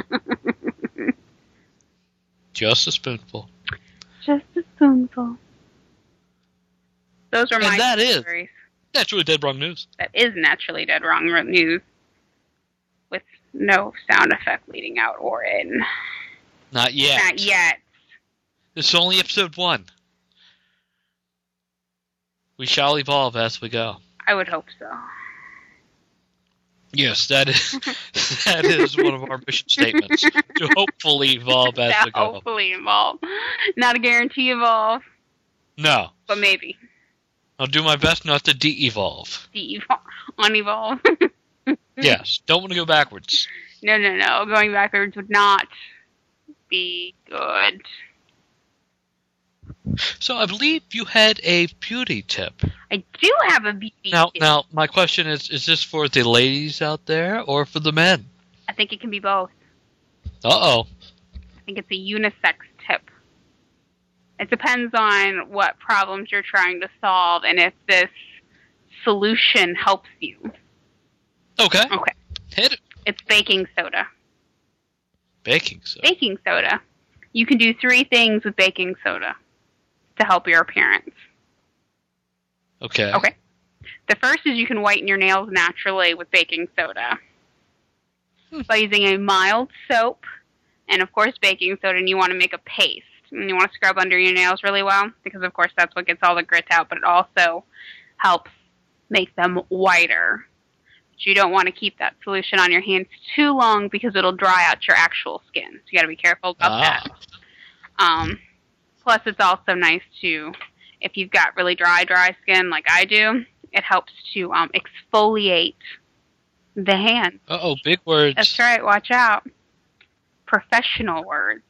Just a spoonful. Just a spoonful. Those are my And that is stories. Naturally Dead Wrong News. That is naturally dead wrong news with no sound effect leading out or in. Not yet. Not yet. It's only episode one. We shall evolve as we go. I would hope so. Yes, that is that is one of our mission statements, to hopefully evolve as to we go. hopefully evolve. Not a guarantee evolve, No. but maybe. I'll do my best not to de-evolve. De-evolve. Unevolve. Yes, don't want to go backwards. No, no, no. Going backwards would not be good. So I believe you had a beauty tip. I do have a beauty Now, tip. now my question is, is this for the ladies out there or for the men? I think it can be both. Uh-oh. I think it's a unisex tip. It depends on what problems you're trying to solve and if this solution helps you. Okay. Okay. Hit it. It's baking soda. Baking soda. Baking soda. You can do three things with baking soda to help your appearance. Okay. Okay. The first is you can whiten your nails naturally with baking soda Hmm. by using a mild soap and, of course, baking soda, and you want to make a paste. And you want to scrub under your nails really well because, of course, that's what gets all the grit out, but it also helps make them whiter. But you don't want to keep that solution on your hands too long because it'll dry out your actual skin. So you got to be careful about Ah. that. Um, plus, it's also nice to, if you've got really dry, dry skin like I do, it helps to um, exfoliate the hand. Uh-oh, big words. That's right. Watch out. Professional words.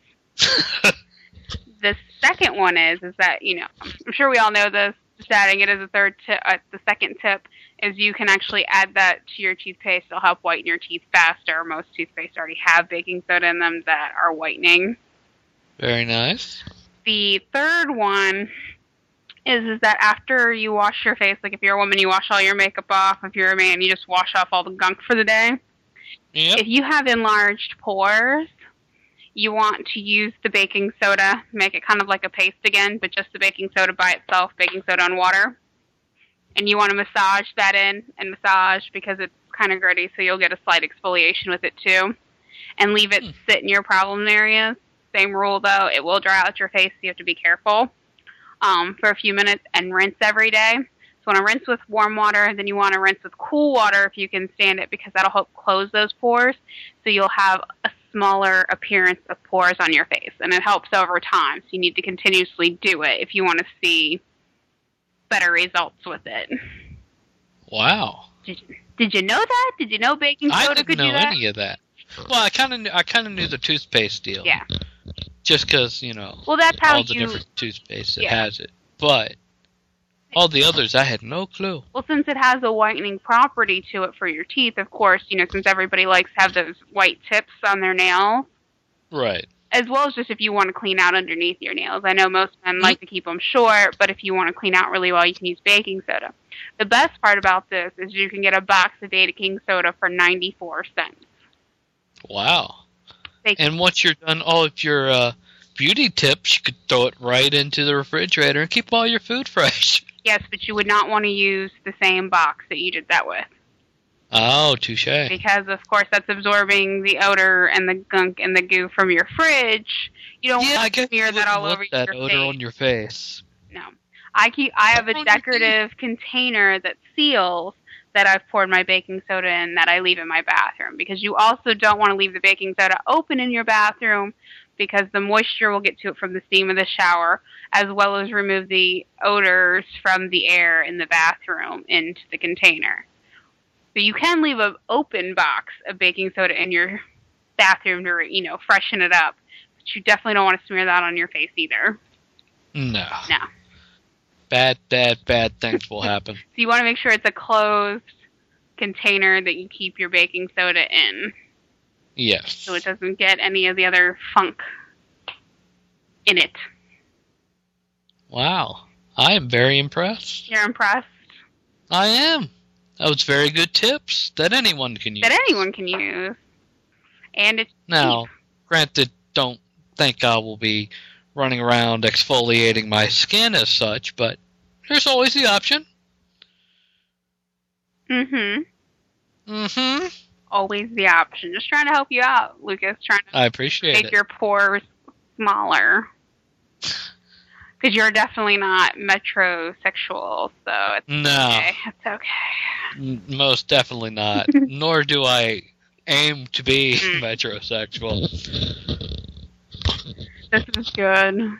The second one is is that, you know, I'm sure we all know this. Just adding it as a third tip, uh, the second tip is you can actually add that to your toothpaste. It'll help whiten your teeth faster. Most toothpastes already have baking soda in them that are whitening. Very nice. The third one is is that after you wash your face, like if you're a woman, you wash all your makeup off. If you're a man, you just wash off all the gunk for the day. Yep. If you have enlarged pores, you want to use the baking soda, make it kind of like a paste again, but just the baking soda by itself, baking soda and water. And you want to massage that in and massage because it's kind of gritty, so you'll get a slight exfoliation with it too. And leave it Hmm. sit in your problem areas. Same rule though, it will dry out your face, so you have to be careful um, for a few minutes and rinse every day. So want to rinse with warm water, then you want to rinse with cool water if you can stand it because that'll help close those pores. So you'll have a smaller appearance of pores on your face, and it helps over time. So you need to continuously do it if you want to see better results with it. Wow. Did you, did you know that? Did you know baking soda I didn't could know do that? any of that. Well, I kind of knew, I kind of knew the toothpaste deal. Yeah. Just because, you know, Well, that's how all the you. different toothpaste that Yeah. has it. But all the others, I had no clue. Well, since it has a whitening property to it for your teeth, of course, you know, since everybody likes to have those white tips on their nails, Right. as well as just if you want to clean out underneath your nails. I know most men like to keep them short, but if you want to clean out really well, you can use baking soda. The best part about this is you can get a box of baking soda for ninety-four cents. Wow. Baking And once you're done all of your uh, beauty tips, you could throw it right into the refrigerator and keep all your food fresh. Yes, but you would not want to use the same box that you did that with. Oh, touche. Because, of course, that's absorbing the odor and the gunk and the goo from your fridge. You don't Yeah, I want to guess smear you that all wouldn't over want that your odor face. on your face. No. I keep. I have Oh, a you decorative container that seals that I've poured my baking soda in that I leave in my bathroom, because you also don't want to leave the baking soda open in your bathroom because the moisture will get to it from the steam of the shower, as well as remove the odors from the air in the bathroom into the container. So you can leave an open box of baking soda in your bathroom to, you know, freshen it up, but you definitely don't want to smear that on your face either. No. No. Bad, bad, bad things will happen. So you want to make sure it's a closed container that you keep your baking soda in, Yes. so it doesn't get any of the other funk in it. Wow. I am very impressed. You're impressed? I am. That was very good tips that anyone can use. That anyone can use. And it's Now, cheap. granted, don't think I will be running around exfoliating my skin as such, but there's always the option. Mm-hmm. Mm-hmm. Always the option. Just trying to help you out, Lucas. Trying to I appreciate make it. your pores smaller. Because you're definitely not metrosexual, so it's No. okay. It's okay. N- Most definitely not. Nor do I aim to be Mm. metrosexual. This is good.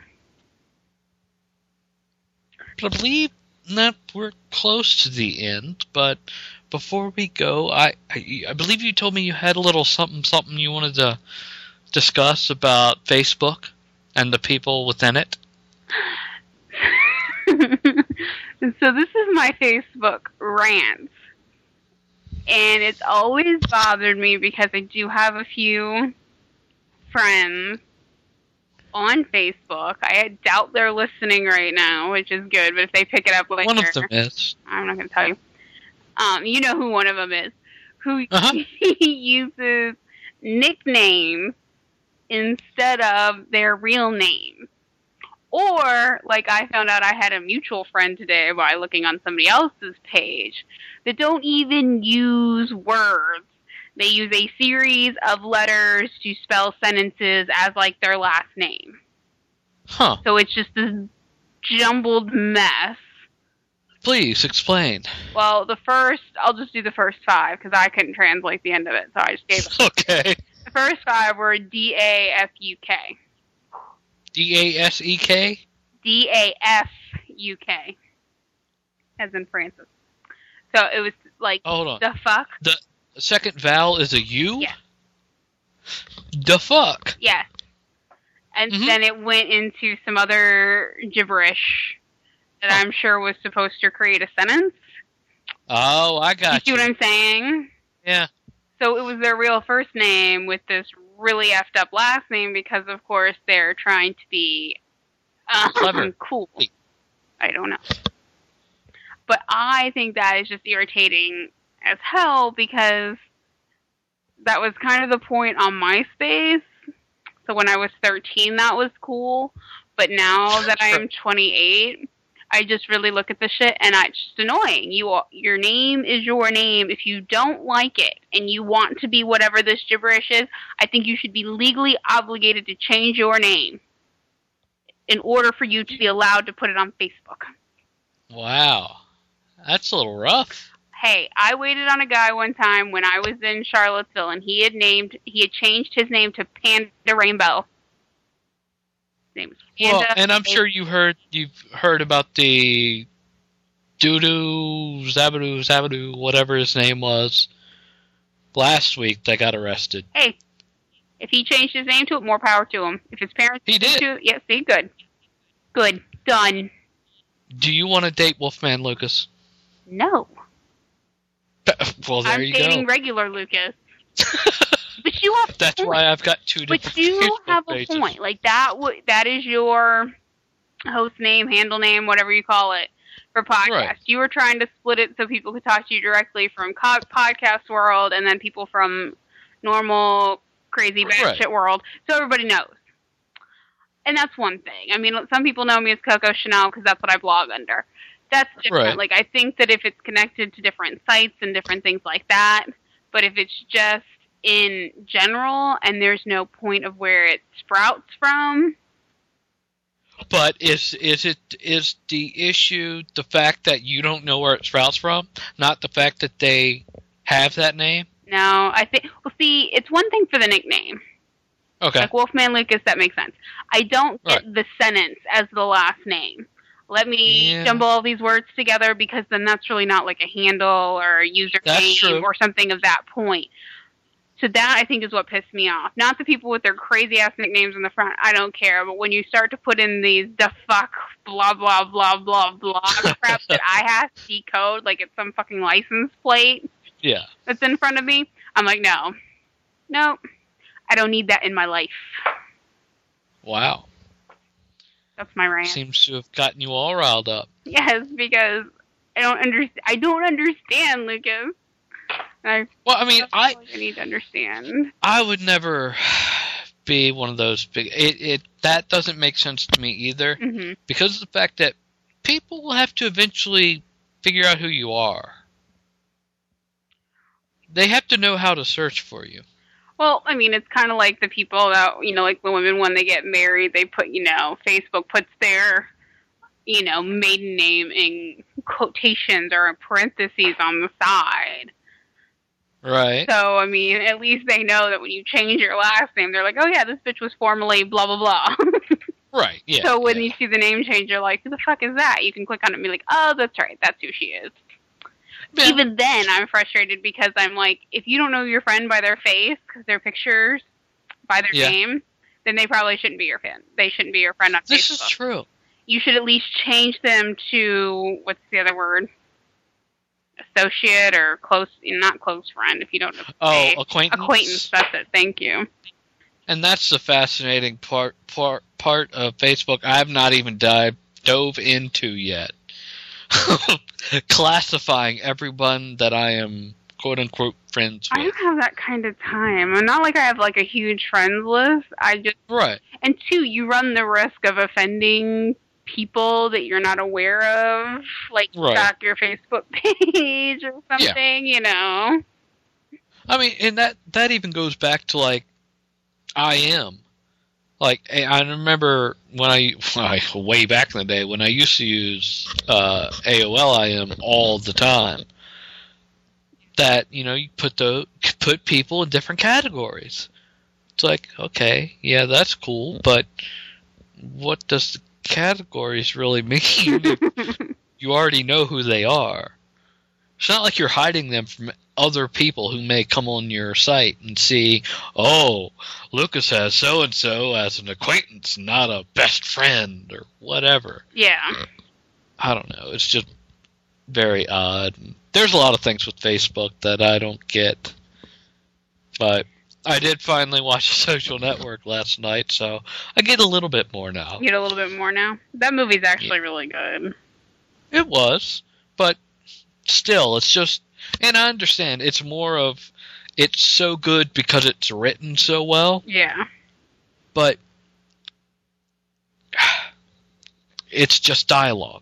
But I believe that we're close to the end. But before we go, I, I I believe you told me you had a little something something you wanted to discuss about Facebook and the people within it. So this is my Facebook rant. And it's always bothered me because I do have a few friends on Facebook. I doubt they're listening right now, which is good, but if they pick it up later... One of them is. I'm not going to tell you. Um, you know who one of them is. Who Uh-huh. uses nicknames instead of their real name. Or, like I found out I had a mutual friend today by looking on somebody else's page that don't even use words. They use a series of letters to spell sentences as like their last name. Huh. So it's just this jumbled mess. Please explain. Well, the first, I'll just do the first five because I couldn't translate the end of it, so I just gave it. Okay. The first five were D A F U K. D A S E K? D A F U K. As in Francis. So it was like, Oh, hold on. the fuck? The second vowel is a U? Yes. The fuck? Yes. And Mhm. then it went into some other gibberish that I'm sure was supposed to create a sentence. Oh, I You got see you. what I'm saying? Yeah. So it was their real first name with this really effed up last name because, of course, they're trying to be um, Clever. cool. I don't know. But I think that is just irritating as hell because that was kind of the point on MySpace. So when I was thirteen, that was cool. But now that I am twenty-eight, I just really look at the shit and I, it's just annoying. You, your name is your name. If you don't like it and you want to be whatever this gibberish is, I think you should be legally obligated to change your name in order for you to be allowed to put it on Facebook. Wow. That's a little rough. Hey, I waited on a guy one time when I was in Charlottesville and he had named, he had changed his name to Panda Rainbow. His name was Panda. Well, and I'm sure you heard you've heard about the Doodoo Zabadoo Zabadoo, whatever his name was, last week that got arrested. Hey, if he changed his name to it, more power to him. If his parents He did. to it, yeah, see, good. Good. Done. Do you want to date Wolfman Lucas? No. Well, there I'm you dating go. regular Lucas. But you have That's a point. why I've got two different But you Facebook have a pages. point. Like that w- that is your host name, handle name, whatever you call it, for podcast. Right. You were trying to split it so people could talk to you directly from co- podcast world and then people from normal crazy batshit Right. world, so everybody knows. And that's one thing. I mean, some people know me as Coco Chanel because that's what I blog under. That's different. Right. Like, I think that if it's connected to different sites and different things like that, but if it's just in general and there's no point of where it sprouts from. But is is it is the issue the fact that you don't know where it sprouts from, not the fact that they have that name? No, I think, well, see, it's one thing for the nickname. Okay. Like Wolfman Lucas, that makes sense. I don't get Right. the sentence as the last name. Let me Yeah. jumble all these words together because then that's really not like a handle or a That's username true. or something of that point. So that, I think, is what pissed me off. Not the people with their crazy-ass nicknames in the front. I don't care. But when you start to put in these the fuck, blah, blah, blah, blah, blah crap that I have to decode like it's some fucking license plate Yeah. that's in front of me, I'm like, no. Nope. I don't need that in my life. Wow. That's my rant. Seems to have gotten you all riled up. Yes, because I don't understand. I don't understand, Lucas. I, Well, I mean, I I need to understand. I would never be one of those big. It it that doesn't make sense to me either, hmm because of the fact that people will have to eventually figure out who you are. They have to know how to search for you. Well, I mean, it's kind of like the people that, you know, like the women when they get married, they put, you know, Facebook puts their you know, maiden name in quotations or in parentheses on the side. Right. So, I mean, at least they know that when you change your last name, they're like, oh yeah, this bitch was formerly blah, blah, blah. Right, yeah. So when yeah. you see the name change, you're like, who the fuck is that? You can click on it and be like, oh, that's right, that's who she is. Yeah. Even then, I'm frustrated because I'm like, if you don't know your friend by their face, because their pictures, by their yeah. name, then they probably shouldn't be your friend. They shouldn't be your friend on this Facebook. This is true. You should at least change them to, what's the other word? Associate or close, not close friend, if you don't know. Oh, acquaintance. Acquaintance, that's it. Thank you. And that's the fascinating part part part of Facebook I have not even dive, dove into yet. Classifying everyone that I am quote unquote friends with. I don't have that kind of time. I'm not like I have like a huge friends list. I just right. And two, you run the risk of offending people that you're not aware of, like right. back your Facebook page or something. Yeah. You know. I mean, and that that even goes back to like. I am. Like, I remember when I, like, way back in the day, when I used to use uh, A O L I M all the time, that, you know, you put the put people in different categories. It's like, okay, yeah, that's cool, but what does the categories really mean if you already know who they are? It's not like you're hiding them from other people who may come on your site and see, oh, Lucas has so-and-so as an acquaintance, not a best friend or whatever. Yeah. I don't know. It's just very odd. There's a lot of things with Facebook that I don't get. But I did finally watch Social Network last night, so I get a little bit more now. You get a little bit more now? That movie's actually yeah. really good. It was, but still, it's just... And I understand, it's more of, it's so good because it's written so well. Yeah. But it's just dialogue.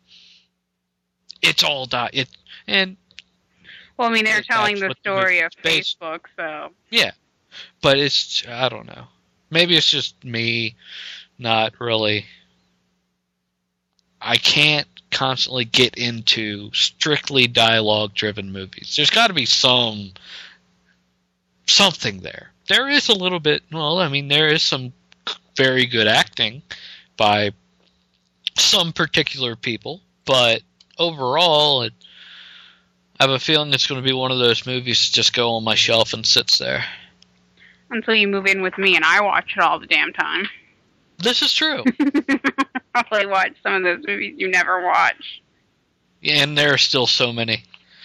It's all di- it and well, I mean, they're telling the story of Facebook, so yeah. But it's I don't know. Maybe it's just me not really. I can't constantly get into strictly dialogue-driven movies. There's got to be some something there. There is a little bit. Well, I mean, there is some very good acting by some particular people, but overall, it, I have a feeling it's going to be one of those movies that just go on my shelf and sits there until you move in with me and I watch it all the damn time. This is true. I'll probably watch some of those movies you never watch. Yeah, and there are still so many.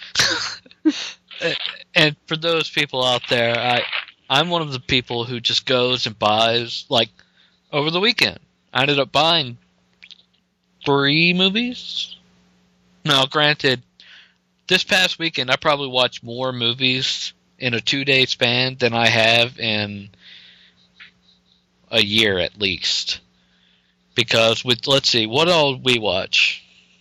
And for those people out there, I, I'm one of the people who just goes and buys, like, over the weekend. I ended up buying three movies. Now, granted, this past weekend I probably watched more movies in a two-day span than I have in a year at least. Because with let's see, what all we watch?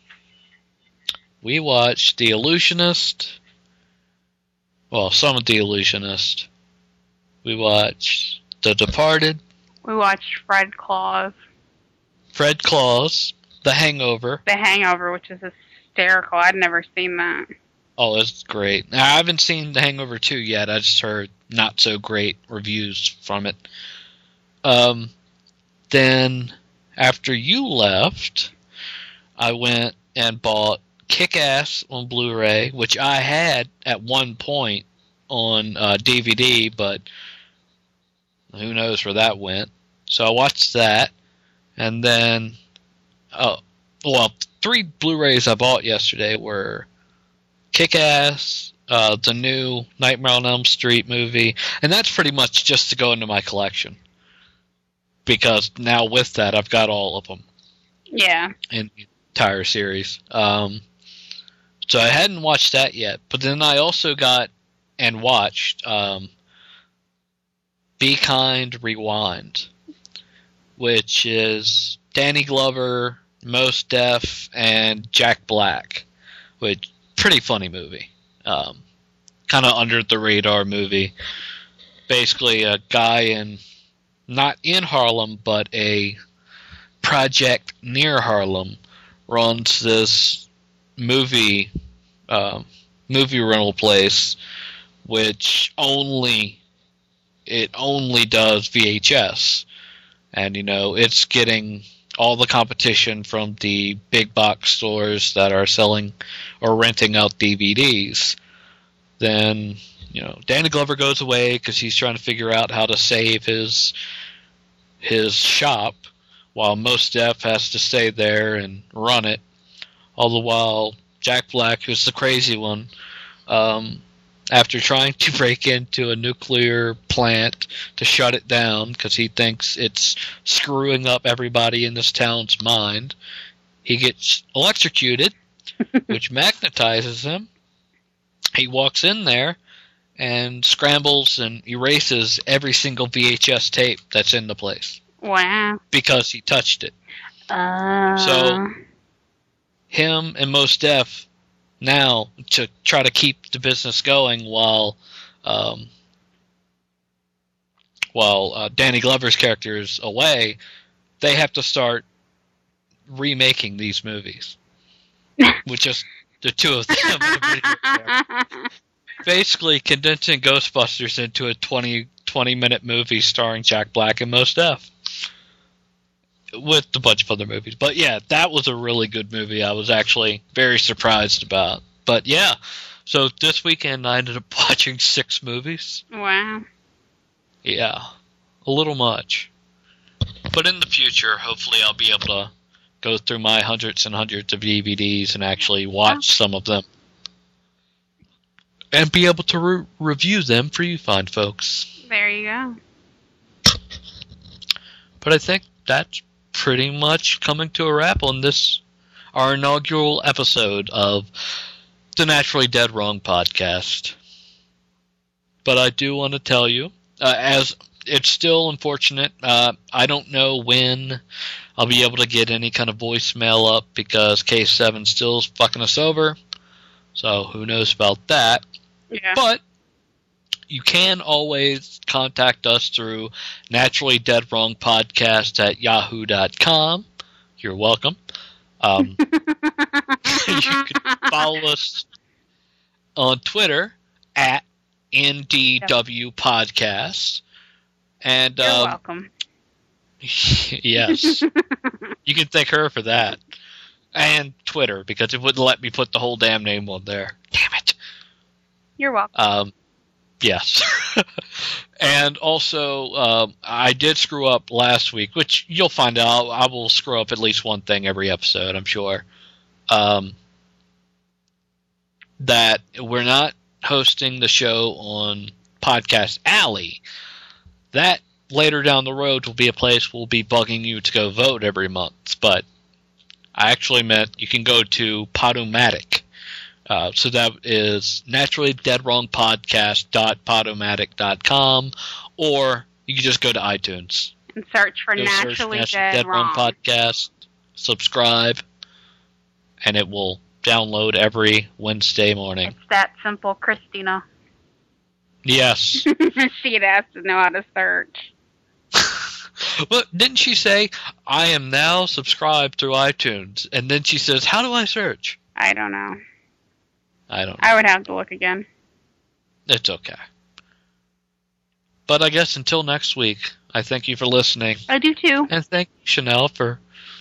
We watched The Illusionist. Well, some of The Illusionist. We watched The Departed. We watched Fred Claus. Fred Claus. The Hangover. The Hangover, which is hysterical. I'd never seen that. Oh, it's great. Now, I haven't seen The Hangover two yet. I just heard not so great reviews from it. Um, then, after you left, I went and bought Kick-Ass on Blu-ray, which I had at one point on uh, D V D, but who knows where that went. So I watched that, and then, oh, well, three Blu-rays I bought yesterday were Kick-Ass, uh, the new Nightmare on Elm Street movie, and that's pretty much just to go into my collection. Because now with that, I've got all of them. Yeah. In the entire series. Um, so I hadn't watched that yet. But then I also got and watched um, Be Kind, Rewind. Which is Danny Glover, Mos Def, and Jack Black. Which, pretty funny movie. Um, kind of under the radar movie. Basically a guy in... not in Harlem, but a project near Harlem, runs this movie uh, movie rental place, which only it only does V H S, and you know it's getting all the competition from the big box stores that are selling or renting out D V Ds. Then, you know, Danny Glover goes away because he's trying to figure out how to save his his shop, while Mos Def has to stay there and run it. All the while, Jack Black, who's the crazy one, um, after trying to break into a nuclear plant to shut it down because he thinks it's screwing up everybody in this town's mind, he gets electrocuted, which magnetizes him. He walks in there and scrambles and erases every single V H S tape that's in the place. Wow. Because he touched it. Uh... So, him and Mos Def now, to try to keep the business going while um, while uh, Danny Glover's character is away, they have to start remaking these movies with just the two of them. Basically condensing Ghostbusters into a twenty, twenty minute movie starring Jack Black and Mos Def, with a bunch of other movies. But yeah, that was a really good movie. I was actually very surprised about. But yeah, so this weekend I ended up watching six movies. Wow. Yeah, a little much. But in the future, hopefully I'll be able to go through my hundreds and hundreds of D V Ds and actually watch some of them. And be able to re- review them for you fine folks. There you go. But I think that's pretty much coming to a wrap on this, our inaugural episode of the Naturally Dead Wrong podcast. But I do want to tell you, uh, as it's still unfortunate, uh, I don't know when I'll be able to get any kind of voicemail up because Case seven still is fucking us over. So who knows about that. Yeah. But you can always contact us through naturally dead wrong podcast at yahoo dot com. You're welcome. Um, you can follow us on Twitter at N D W Podcast. And, You're um, welcome. Yes. You can thank her for that. And Twitter, because it wouldn't let me put the whole damn name on there. Damn it. You're welcome. Um, yes. And also, um, I did screw up last week, which you'll find out. I will screw up at least one thing every episode, I'm sure. Um, that we're not hosting the show on Podcast Alley. That, later down the road, will be a place we'll be bugging you to go vote every month. But I actually meant you can go to Podomatic. Uh, so that is naturally dead wrong podcast dot podomatic dot com, or you can just go to iTunes and search for go Naturally, search Dead, Dead Wrong Wrong Podcast, subscribe, and it will download every Wednesday morning. It's that simple, Christina. Yes. She'd have to know how to search. But didn't she say, I am now subscribed through iTunes? And then she says, how do I search? I don't know. I don't know. I would have to look again. It's okay. But I guess until next week, I thank you for listening. I do too. And thank you, Chanel, for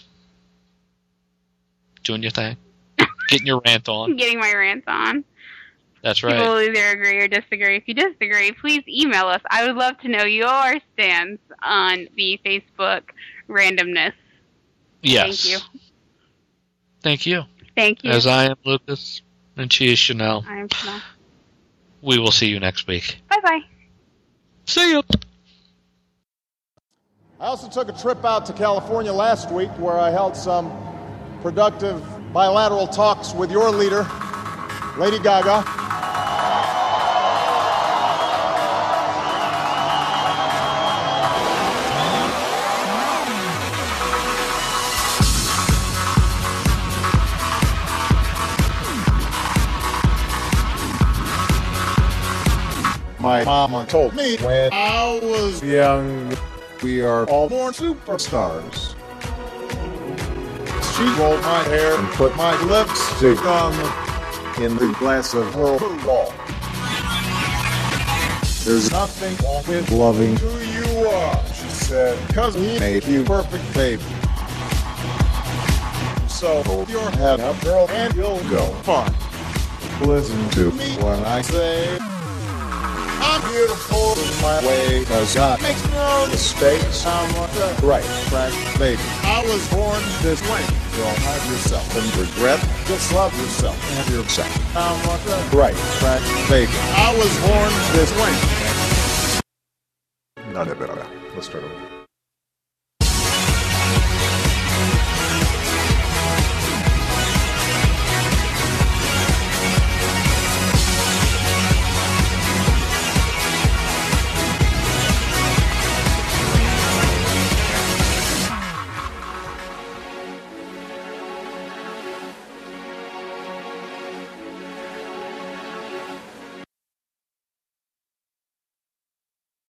doing your thing. Getting your rant on. Getting my rants on. That's right. People will either agree or disagree. If you disagree, please email us. I would love to know your stance on the Facebook randomness. Yes. Thank you. Thank you. Thank you. As I am Lucas, and she is Chanel. I am Chanel. We will see you next week. Bye-bye. See ya. I also took a trip out to California last week where I held some productive bilateral talks with your leader, Lady Gaga. My mama told me when I was young, we are all born superstars. She She rolled my hair and put my lipstick on in the glass of her ball. There's nothing wrong with loving who you are, she said, cause he made you perfect, baby. So hold your head up, girl, and you'll go far. Listen to me when I say I'm beautiful in my way, cause God makes no mistakes. I'm on the right track, baby. I was born this way. Don't hide yourself and regret. Just love yourself and yourself. I'm on the right track, baby. I was born this way. Not a bit of that. Let's start over.